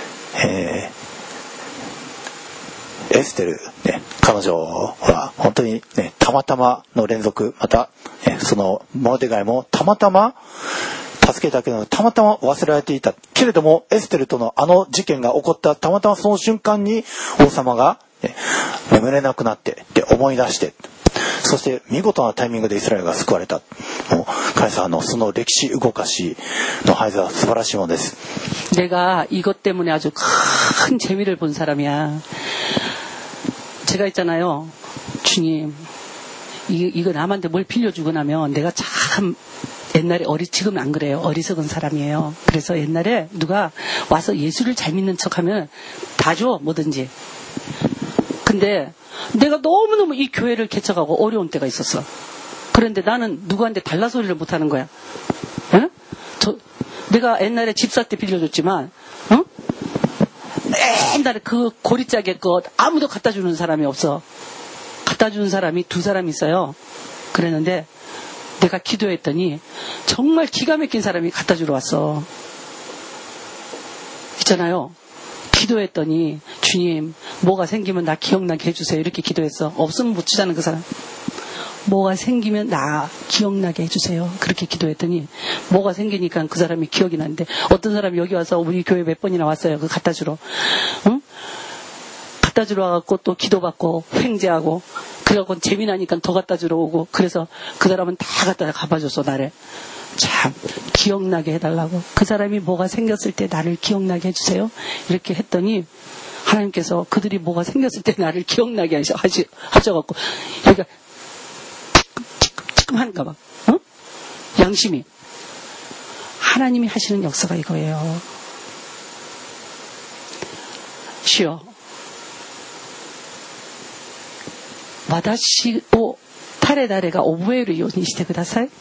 エステル、彼女は本当に、たまたまの連続、また、そのモルデカイもたまたま助けたけど、たまたま忘れられていたけれども、エステルとの事件が起こったたまたまその瞬間に王様が、眠れなくなって思い出して、そして見事なタイミングでイスラエルが救われた。もうカイさんその歴史動かしのハイザーは素晴らしいものです。 내가 이것 때문에 아주 큰 재미를 본 사람이야. 제가 있잖아요. 주님, 이거 남한테 뭘 빌려주고 나면 내가 참 옛날에 지금은 안 그래요. 어리석은 사람이에요. 그래서 옛날에 누가 와서 예수를 잘 믿는 척하면 다 줘, 뭐든지. 근데 내가 너무너무 이 교회를 개척하고 어려운 때가 있었어. 그런데 나는 누구한테 달라 소리를 못하는 거야. 응? 내가 옛날에 집사 때 빌려줬지만, 응? 옛날에 그 고리짝에 아무도 갖다 주는 사람이 없어. 갖다 주는 사람이 2사람 있어요. 그랬는데 내가 기도했더니 정말 기가 막힌 사람이 갖다 주러 왔어. 있잖아요. 기도했더니 주님, 뭐가 생기면 나 기억나게 해주세요. 이렇게 기도했어. 없으면 못 주자는 그 사람. 뭐가 생기면 나 기억나게 해주세요. 그렇게 기도했더니 뭐가 생기니까 그 사람이 기억이 나는데, 어떤 사람이 여기 와서 우리 교회 몇 번이나 왔어요. 그거 갖다 주러. 응? 갖다 주러 와갖고 또 기도받고 횡재하고, 그래갖고 재미나니까 더 갖다 주러 오고, 그래서 그 사람은 다 갖다 갚아줬어. 나를 참 기억나게 해달라고. 그 사람이 뭐가 생겼을 때 나를 기억나게 해주세요. 이렇게 했더니 하나님께서 그들이 뭐가 생겼을 때 나를 기억나게 하셔갖고, 그러니까 한가 봐. 어? 양심이. 하나님이 하시는 역사가 이거예요. 주여, 私を誰々が覚えるようにしてください。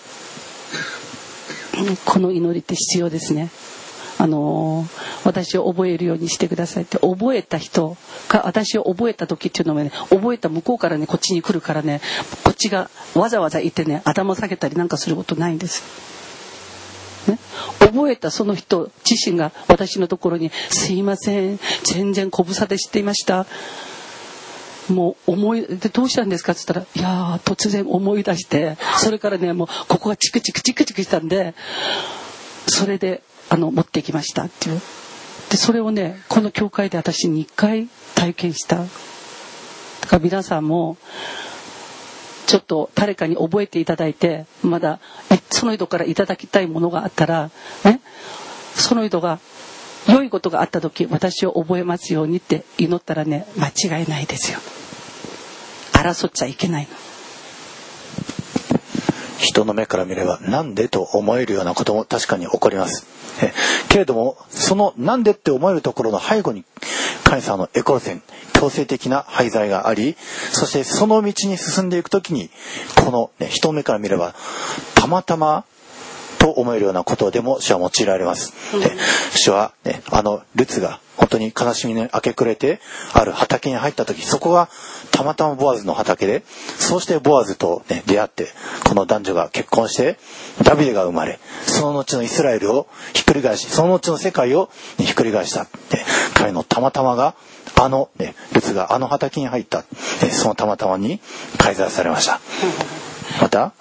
この祈りって必要ですね。私を覚えるようにしてくださいって、覚えた人が私を覚えた時っていうのもね、覚えた向こうからねこっちに来るからね、こっちがわざわざいてね頭下げたりなんかすることないんです、ね、覚えたその人自身が私のところに、すいません、全然ご無沙汰していました、もうでどうしたんですかって言ったら、いや突然思い出して、それからねもうここがチクチクしたんで、それで持ってきましたっていう。でそれをねこの教会で私2回体験した。だから皆さんもちょっと誰かに覚えていただいて、まだその人からいただきたいものがあったら、ね、その人が良いことがあった時私を覚えますようにって祈ったらね、間違いないですよ。争っちゃいけないの。 人の目から見ればなんでと思えるようなことも確かに起こります。けれどもそのなんでって思えるところの背後に神様のエコルセン、強制的な廃材があり、そしてその道に進んでいくときにこの、人の目から見ればたまたまと思えるようなことでも主は用いられます。主は、ね、ルツが本当に悲しみに明け暮れてある畑に入った時、そこがたまたまボアズの畑で、そうしてボアズと、ね、出会って、この男女が結婚してダビデが生まれ、その後のイスラエルをひっくり返し、その後の世界を、ね、ひっくり返した、ね、彼のたまたまがね、ルツが畑に入った、ね、そのたまたまに改ざんされました。また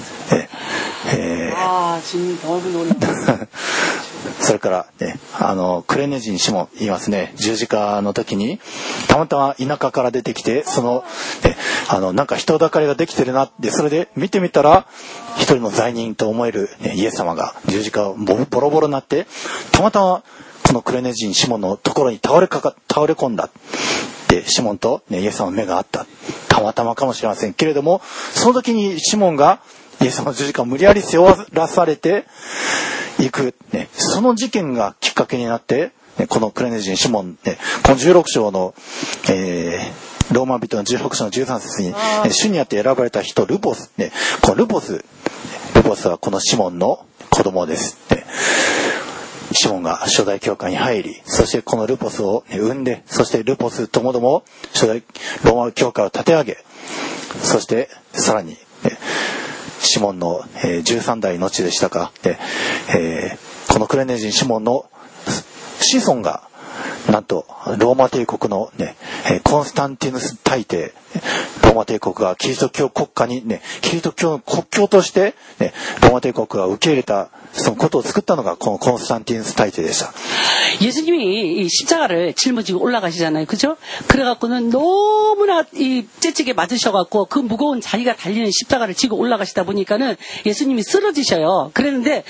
それからね、クレネ人シモン言いますね。十字架の時にたまたま田舎から出てきて、なんか人だかりができてるなって、それで見てみたら一人の罪人と思える、ね、イエス様が十字架をボロボロになって、たまたまこのクレネ人シモンのところに倒れ込んだ。でシモンと、ね、イエス様の目があった。たまたまかもしれませんけれども、その時にシモンがイエス様の十字架を無理やり背負わされていく、ね、その事件がきっかけになって、ね、このクレネ人シモン、ね、この16章の、ローマ人の16章の13節に、ね、主にあって選ばれた人ルポス、ね、このルポスはこのシモンの子供です、ね。シモンが初代教会に入り、そしてこのルポスを、ね、産んで、そしてルポスともども初代ローマ教会を立て上げ、そしてさらに、ね、シモンの、13代の地でしたか、このクレネ人シモンの子孫がなんとローマ帝国の、ね、コンスタンティヌス大帝、ローマ帝国がキリスト教国家に、ね、キリスト教の国教として、ね、ローマ帝国が受け入れたそのことを作ったのがこのコンスタンティヌス大帝でした。 예수님이 이 십자가를 짊어지고 올라가시잖아요. 그죠? 그래갖고는 너무나 이 째찌게 맞으셔갖고 그 무거운 자기가 달리는 십자가를 지고 올라가시다 보니까는 예수님이 쓰러지셔요. 그랬는데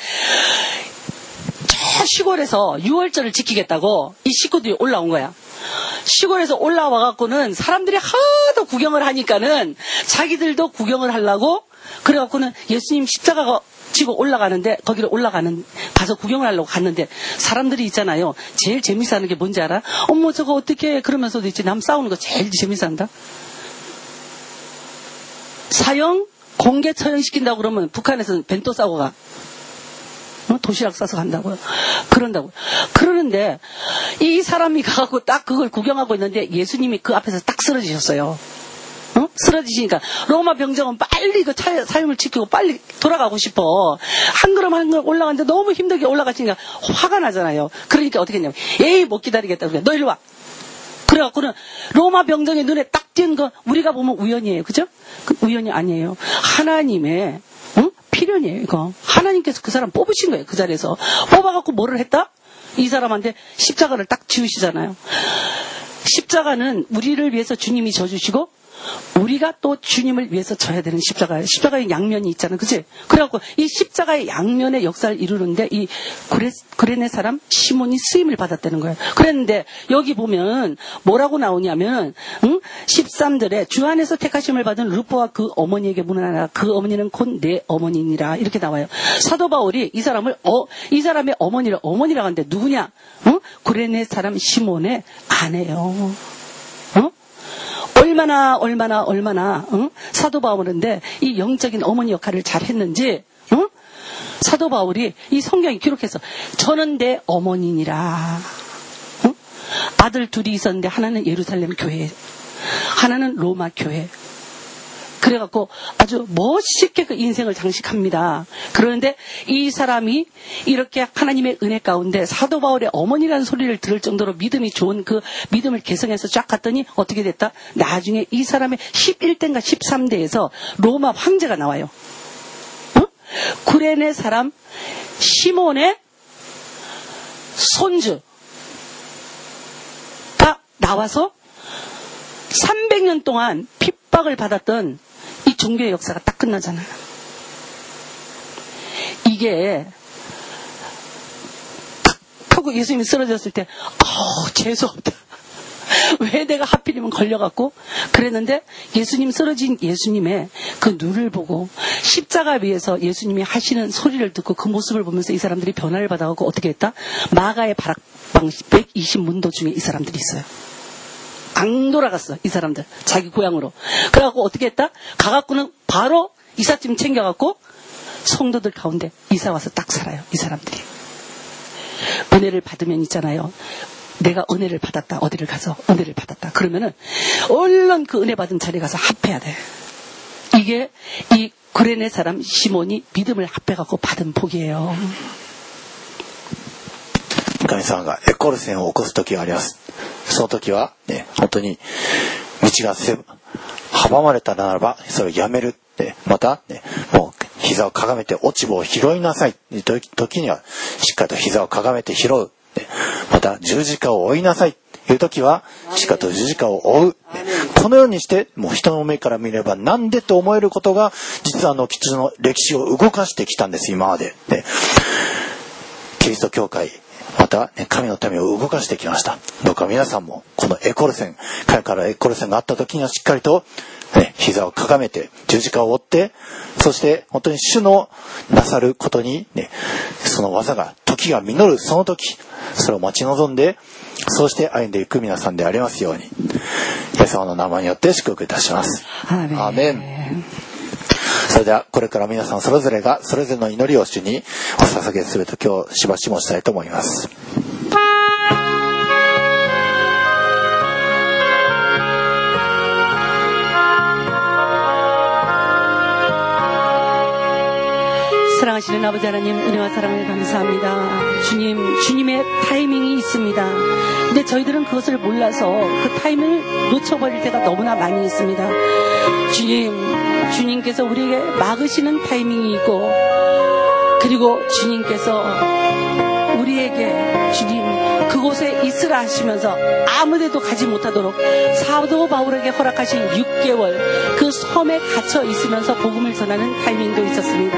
저 시골에서 유월절을 지키겠다고 이 식구들이 올라온 거야. 시골에서 올라와갖고는 사람들이 하도 구경을 하니까는 자기들도 구경을 하려고, 그래갖고는 예수님 십자가가 지고 올라가는데, 거기를 가서 구경을 하려고 갔는데, 사람들이 있잖아요. 제일 재밌어 하는 게 뭔지 알아? 어머, 저거 어떻게, 그러면서도 있지, 남 싸우는 거 제일 재밌어 한다? 공개 처형시킨다고 그러면 북한에서는 벤또 싸고 가. 도시락 싸서 간다고요. 그런다고요. 그러는데, 이 사람이 가갖고 딱 그걸 구경하고 있는데, 예수님이 그 앞에서 딱 쓰러지셨어요. 쓰러지시니까 로마 병정은 빨리 그 사형을 지키고 빨리 돌아가고 싶어. 한 걸음 한 걸음 올라가는데 너무 힘들게 올라가시니까 화가 나잖아요. 그러니까 어떻게 했냐면, 에이 못 기다리겠다. 그래, 너 일로 와. 그래갖고는 로마 병정의 눈에 딱 띈 거 우리가 보면 우연이에요. 그죠? 우연이 아니에요. 하나님의 필연이에요. 이거 하나님께서 그 사람 뽑으신 거예요. 그 자리에서 뽑아갖고 뭐를 했다? 이 사람한테 십자가를 딱 지우시잖아요. 십자가는 우리를 위해서 주님이 져주시고 우리가 또 주님을 위해서 져야 되는 십자가예요. 십자가의 양면이 있잖아요. 그치? 그래갖고 이 십자가의 양면의 역사를 이루는데 이 구레네 사람 시몬이 쓰임을 받았다는 거예요. 그랬는데 여기 보면 뭐라고 나오냐면 13절에 주 안에서 택하심을 받은 루포와 그 어머니에게 문안하라. 그 어머니는 곧 내 어머니니라. 이렇게 나와요. 사도 바울이 이 사람의 어머니라고 하는데 누구냐? 구레네 사람 시몬의 아내요. 얼마나 사도 바울인데 이 영적인 어머니 역할을 잘 했는지 사도 바울이 이 성경에 기록해서 저는 내 어머니니라. 아들 둘이 있었는데 하나는 예루살렘 교회, 하나는 로마 교회. 그래갖고 아주 멋있게 그 인생을 장식합니다. 그런데 이 사람이 이렇게 하나님의 은혜 가운데 사도 바울의 어머니라는 소리를 들을 정도로 믿음이 좋은 그 믿음을 개성해서 쫙 갔더니 어떻게 됐다? 나중에 이 사람의 11대인가 13대에서 로마 황제가 나와요. 구레네 사람 시몬의 손주가 나와서 300년 동안 핍박을 받았던 이 종교의 역사가 딱 끝나잖아요. 이게 탁 하고 예수님이 쓰러졌을 때 재수없다. 왜 내가 하필이면 걸려갖고 그랬는데 예수님 쓰러진 예수님의 그 눈을 보고 십자가 위에서 예수님이 하시는 소리를 듣고 그 모습을 보면서 이 사람들이 변화를 받아갖고 어떻게 했다? 마가의 바락방 120문도 중에 이 사람들이 있어요. 안 돌아갔어, 이 사람들. 자기 고향으로. 그래갖고 어떻게 했다? 가갖고는 바로 이삿짐 챙겨갖고 성도들 가운데 이사 와서 딱 살아요. 이 사람들이. 은혜를 받으면 있잖아요. 내가 은혜를 받았다. 어디를 가서 은혜를 받았다. 그러면은 얼른 그 은혜 받은 자리에 가서 합해야 돼. 이게 이 구레네 사람 시몬이 믿음을 합해갖고 받은 복이에요. 神様がエコルセンを起こす時があります。その時は、ね、本当に道が阻まれたならばそれをやめる。また、ね、もう膝をかがめて落ち葉を拾いなさい。時にはしっかりと膝をかがめて拾う。また十字架を追いなさい。いう時はしっかりと十字架を追う。このようにしてもう人の目から見ればなんでと思えることが実は基督の歴史を動かしてきたんです。今まで、ね、キリスト教会また、ね、神の民を動かしてきました。どうか皆さんもこのエコルセン、神からエコルセンがあった時にはしっかりと、ね、膝をかがめて十字架を追って、そして本当に主のなさることに、ね、その技が時が実るその時、それを待ち望んで、そうして歩んでいく皆さんでありますように、イエス様の名前によって祝福いたします。アーメン。それではこれから皆さんそれぞれがそれぞれの祈りを主にお捧げすると今日しばしもしたいと思います。 사랑하시는 아버지 하나님, 은혜와 사랑을 감사합니다. 주님의 타이밍이 있습니다. 근데 저희들은 그것을 몰라서 그 타이밍을 놓쳐버릴 때가 너무나 많이 있습니다. 주님께서 우리에게 막으시는 타이밍이 있고, 그리고 주님께서 우리에게 그곳에 있으라 하시면서 아무데도 가지 못하도록 사도 바울에게 허락하신 6개월 그 섬에 갇혀 있으면서 복음을 전하는 타이밍도 있었습니다.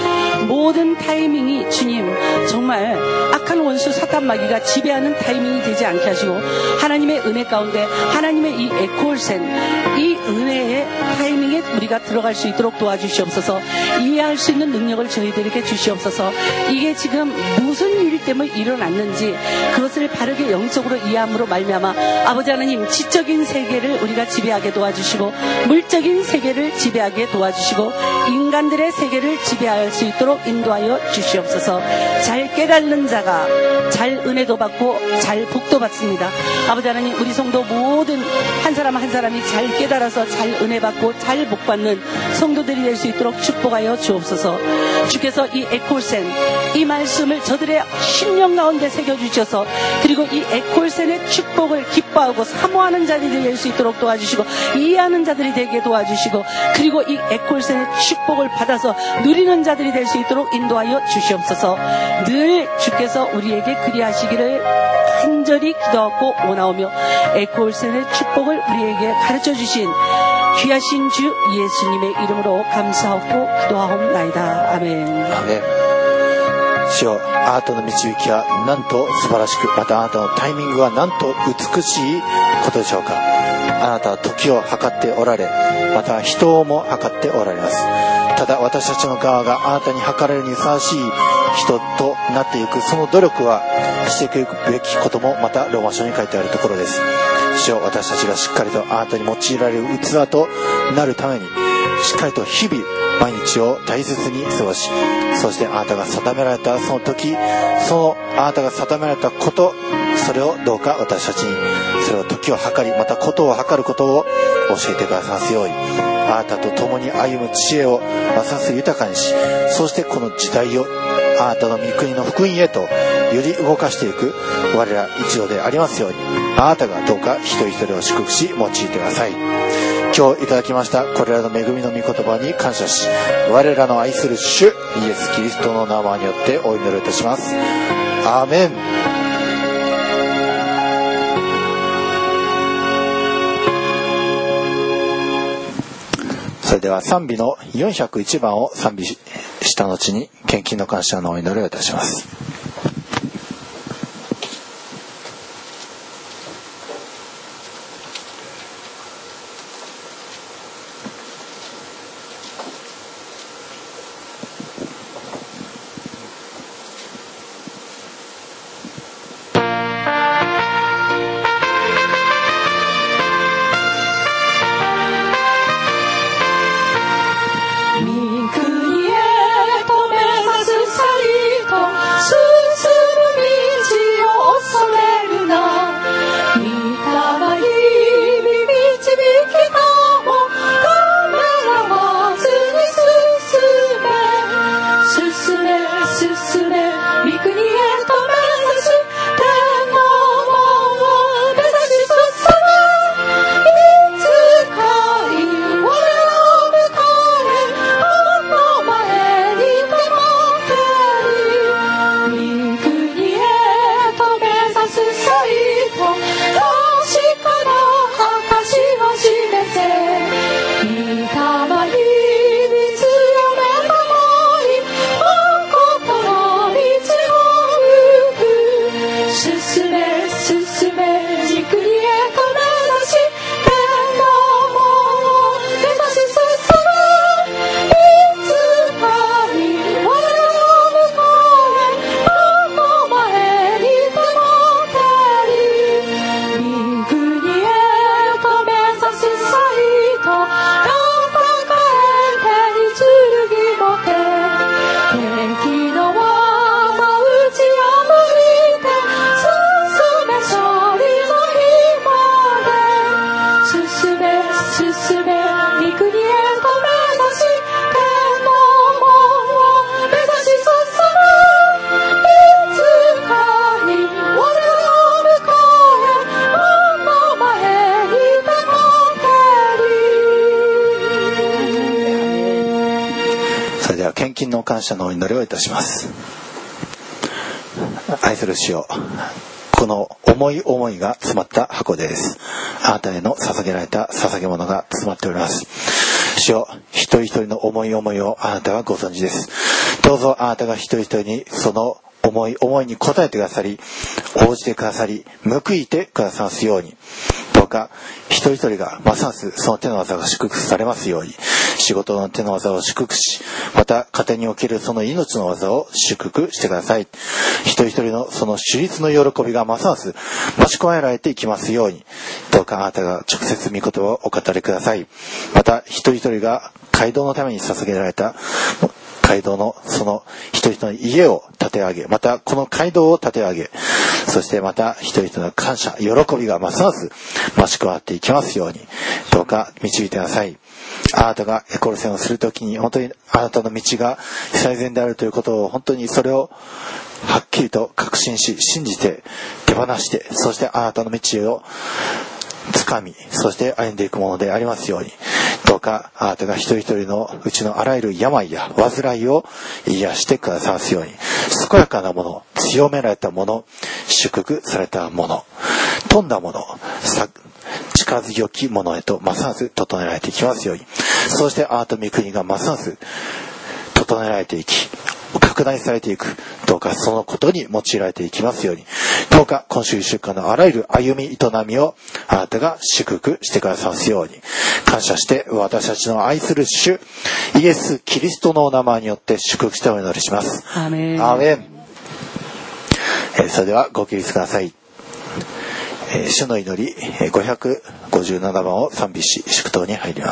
모든 타이밍이 주님 정말 악한 원수 사탄 마귀가 지배하는 타이밍이 되지 않게 하시고 하나님의 은혜 가운데 하나님의 이 에콜센 이 은혜의 타이밍에 우리가 들어갈 수 있도록 도와주시옵소서. 이해할 수 있는 능력을 저희들에게 주시옵소서. 이게 지금 무슨 일 때문에 일어났는지 그것을 바르게 영적으로 이해함으로 말미암아 아버지 하나님 지적인 세계를 우리가 지배하게 도와주시고 물적인 세계를 지배하게 도와주시고 인간들의 세계를 지배할 수 있도록 인도하여 주시옵소서. 잘 깨닫는 자가 잘 은혜도 받고 잘 복도 받습니다. 아버지 하나님 우리 성도 모든 한 사람 한 사람이 잘 깨달아서 잘 은혜 받고 잘 복 받는 성도들이 될 수 있도록 축복하여 주옵소서. 주께서 이 에콜센 이 말씀을 저들의 심령 가운데 새겨주셔서 그리고 이 에콜센의 축복을 기뻐하고 사모하는 자들이 될 수 있도록 도와주시고 이해하는 자들이 되게 도와주시고 그리고 이 에콜센의 축복을 받아서 누리는 자들이 될 수 있도록 인도하여 주시옵소서. 늘 주께서 우리에게 그리하시기를 간절히 기도하고 원하오며 에콜센의 축복을 우리에게 가르쳐 주신 귀하신 주 예수님의 이름으로 감사하고 기도하옵나이다. 아멘. 아멘. 主よ、あなたの導きはなんと素晴らしく、またあなたのタイミングはなんと美しいことでしょうか。あなたは時を計っておられ、また人をも計っておられます。ただ私たちの側があなたに計られるにふさわしい人となっていくその努力はしていくべきこともまたローマ書に書いてあるところです。主よ、私たちがしっかりとあなたに用いられる器となるためにしっかりと日々毎日を大切に過ごし、そしてあなたが定められたその時、そのあなたが定められたこと、それをどうか私たちにそれを時を計り、またことを計ることを教えてくださますように、あなたと共に歩む知恵をますます豊かにし、そしてこの時代をあなたの御国の福音へとより動かしていく我ら一同でありますように、あなたがどうか一人一人を祝福し用いてください。今日いただきましたこれらの恵みの御言葉に感謝し、我らの愛する主イエス・キリストの名前によってお祈りいたします。アーメン。それでは賛美の401番を賛美した後に献金の感謝のお祈りをいたします。 御国へとそれでは献金の感謝のお祈りをいたします。愛する主よ、この思い思いが詰まった箱です。あなたへの捧げられた捧げ物が詰まっております。主よ、一人一人の思い思いをあなたはご存知です。どうぞあなたが一人一人にその思い思いに応えてくださり、応じてくださり、報いてくださますように、どうか一人一人がますますその手の技が祝福されますように、仕事の手の技を祝福し、また家庭におけるその命の技を祝福してください。一人一人のその主立の喜びがますます増し加えられていきますように、どうかあなたが直接御言葉をお語りください。また一人一人が街道のために捧げられた街道のその一人一人の家を建て上げ、またこの街道を建て上げ、そしてまた一人一人の感謝、喜びがますます増し加わっていきますように、どうか導いてください。あなたがエコルセンをするときに本当にあなたの道が最善であるということを、本当にそれをはっきりと確信し、信じて手放して、そしてあなたの道を掴み、そして歩んでいくものでありますように、どうかあなたが一人一人のうちのあらゆる病や患いを癒してくださますように、健やかなもの、強められたもの、祝福されたもの、富んだもの、近づよきものへとますます整えられていきますように、そしてあなたの御国がますます整えられていき、拡大されていく、どうかそのことに用いられていきますように、どうか今週1週間のあらゆる歩み営みをあなたが祝福してくださますように感謝して、私たちの愛する主イエス・キリストのお名前によって祝福してお祈りします。 アメン。 アーメン。それではご起立ください。主の祈り557番を賛美し祝祷に入ります。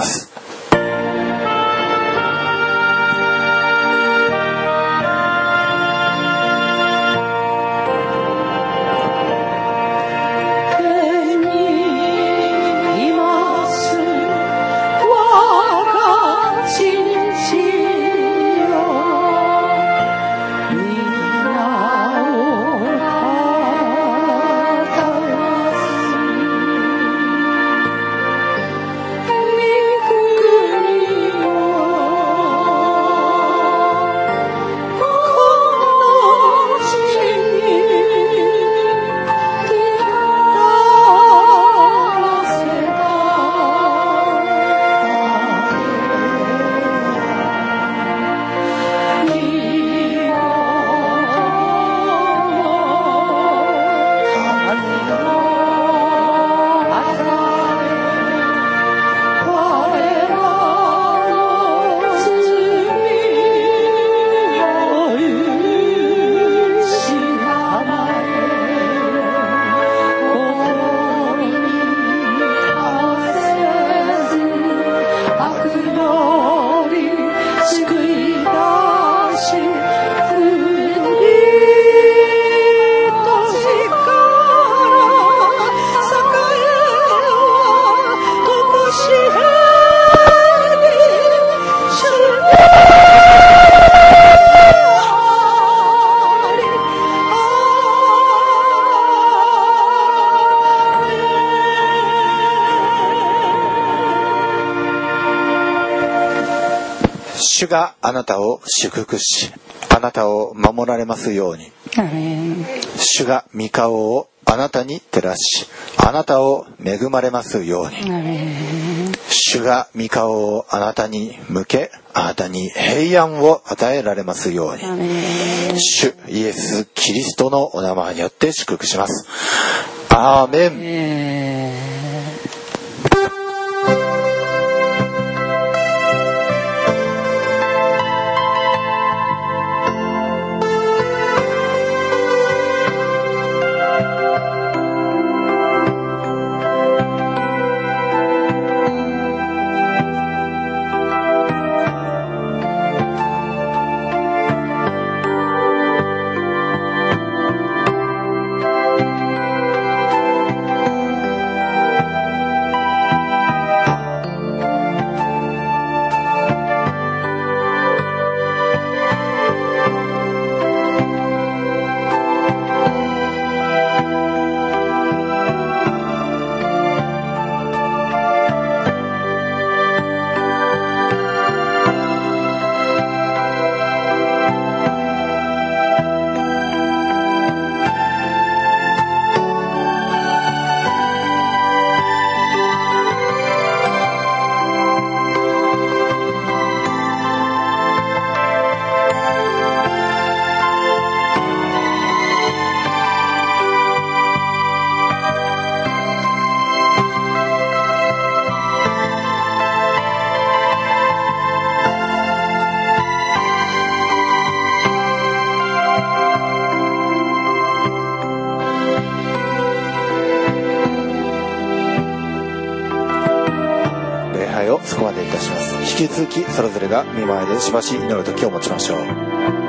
主があなたを祝福し、あなたを守られますように。主が御顔をあなたに照らし、あなたを恵まれますように。主が御顔をあなたに向け、あなたに平安を与えられますように。主イエス・キリストのお名前によって祝福します。アーメン。 そこまでいたします。引き続きそれぞれが見舞いでしばし祈る時を持ちましょう。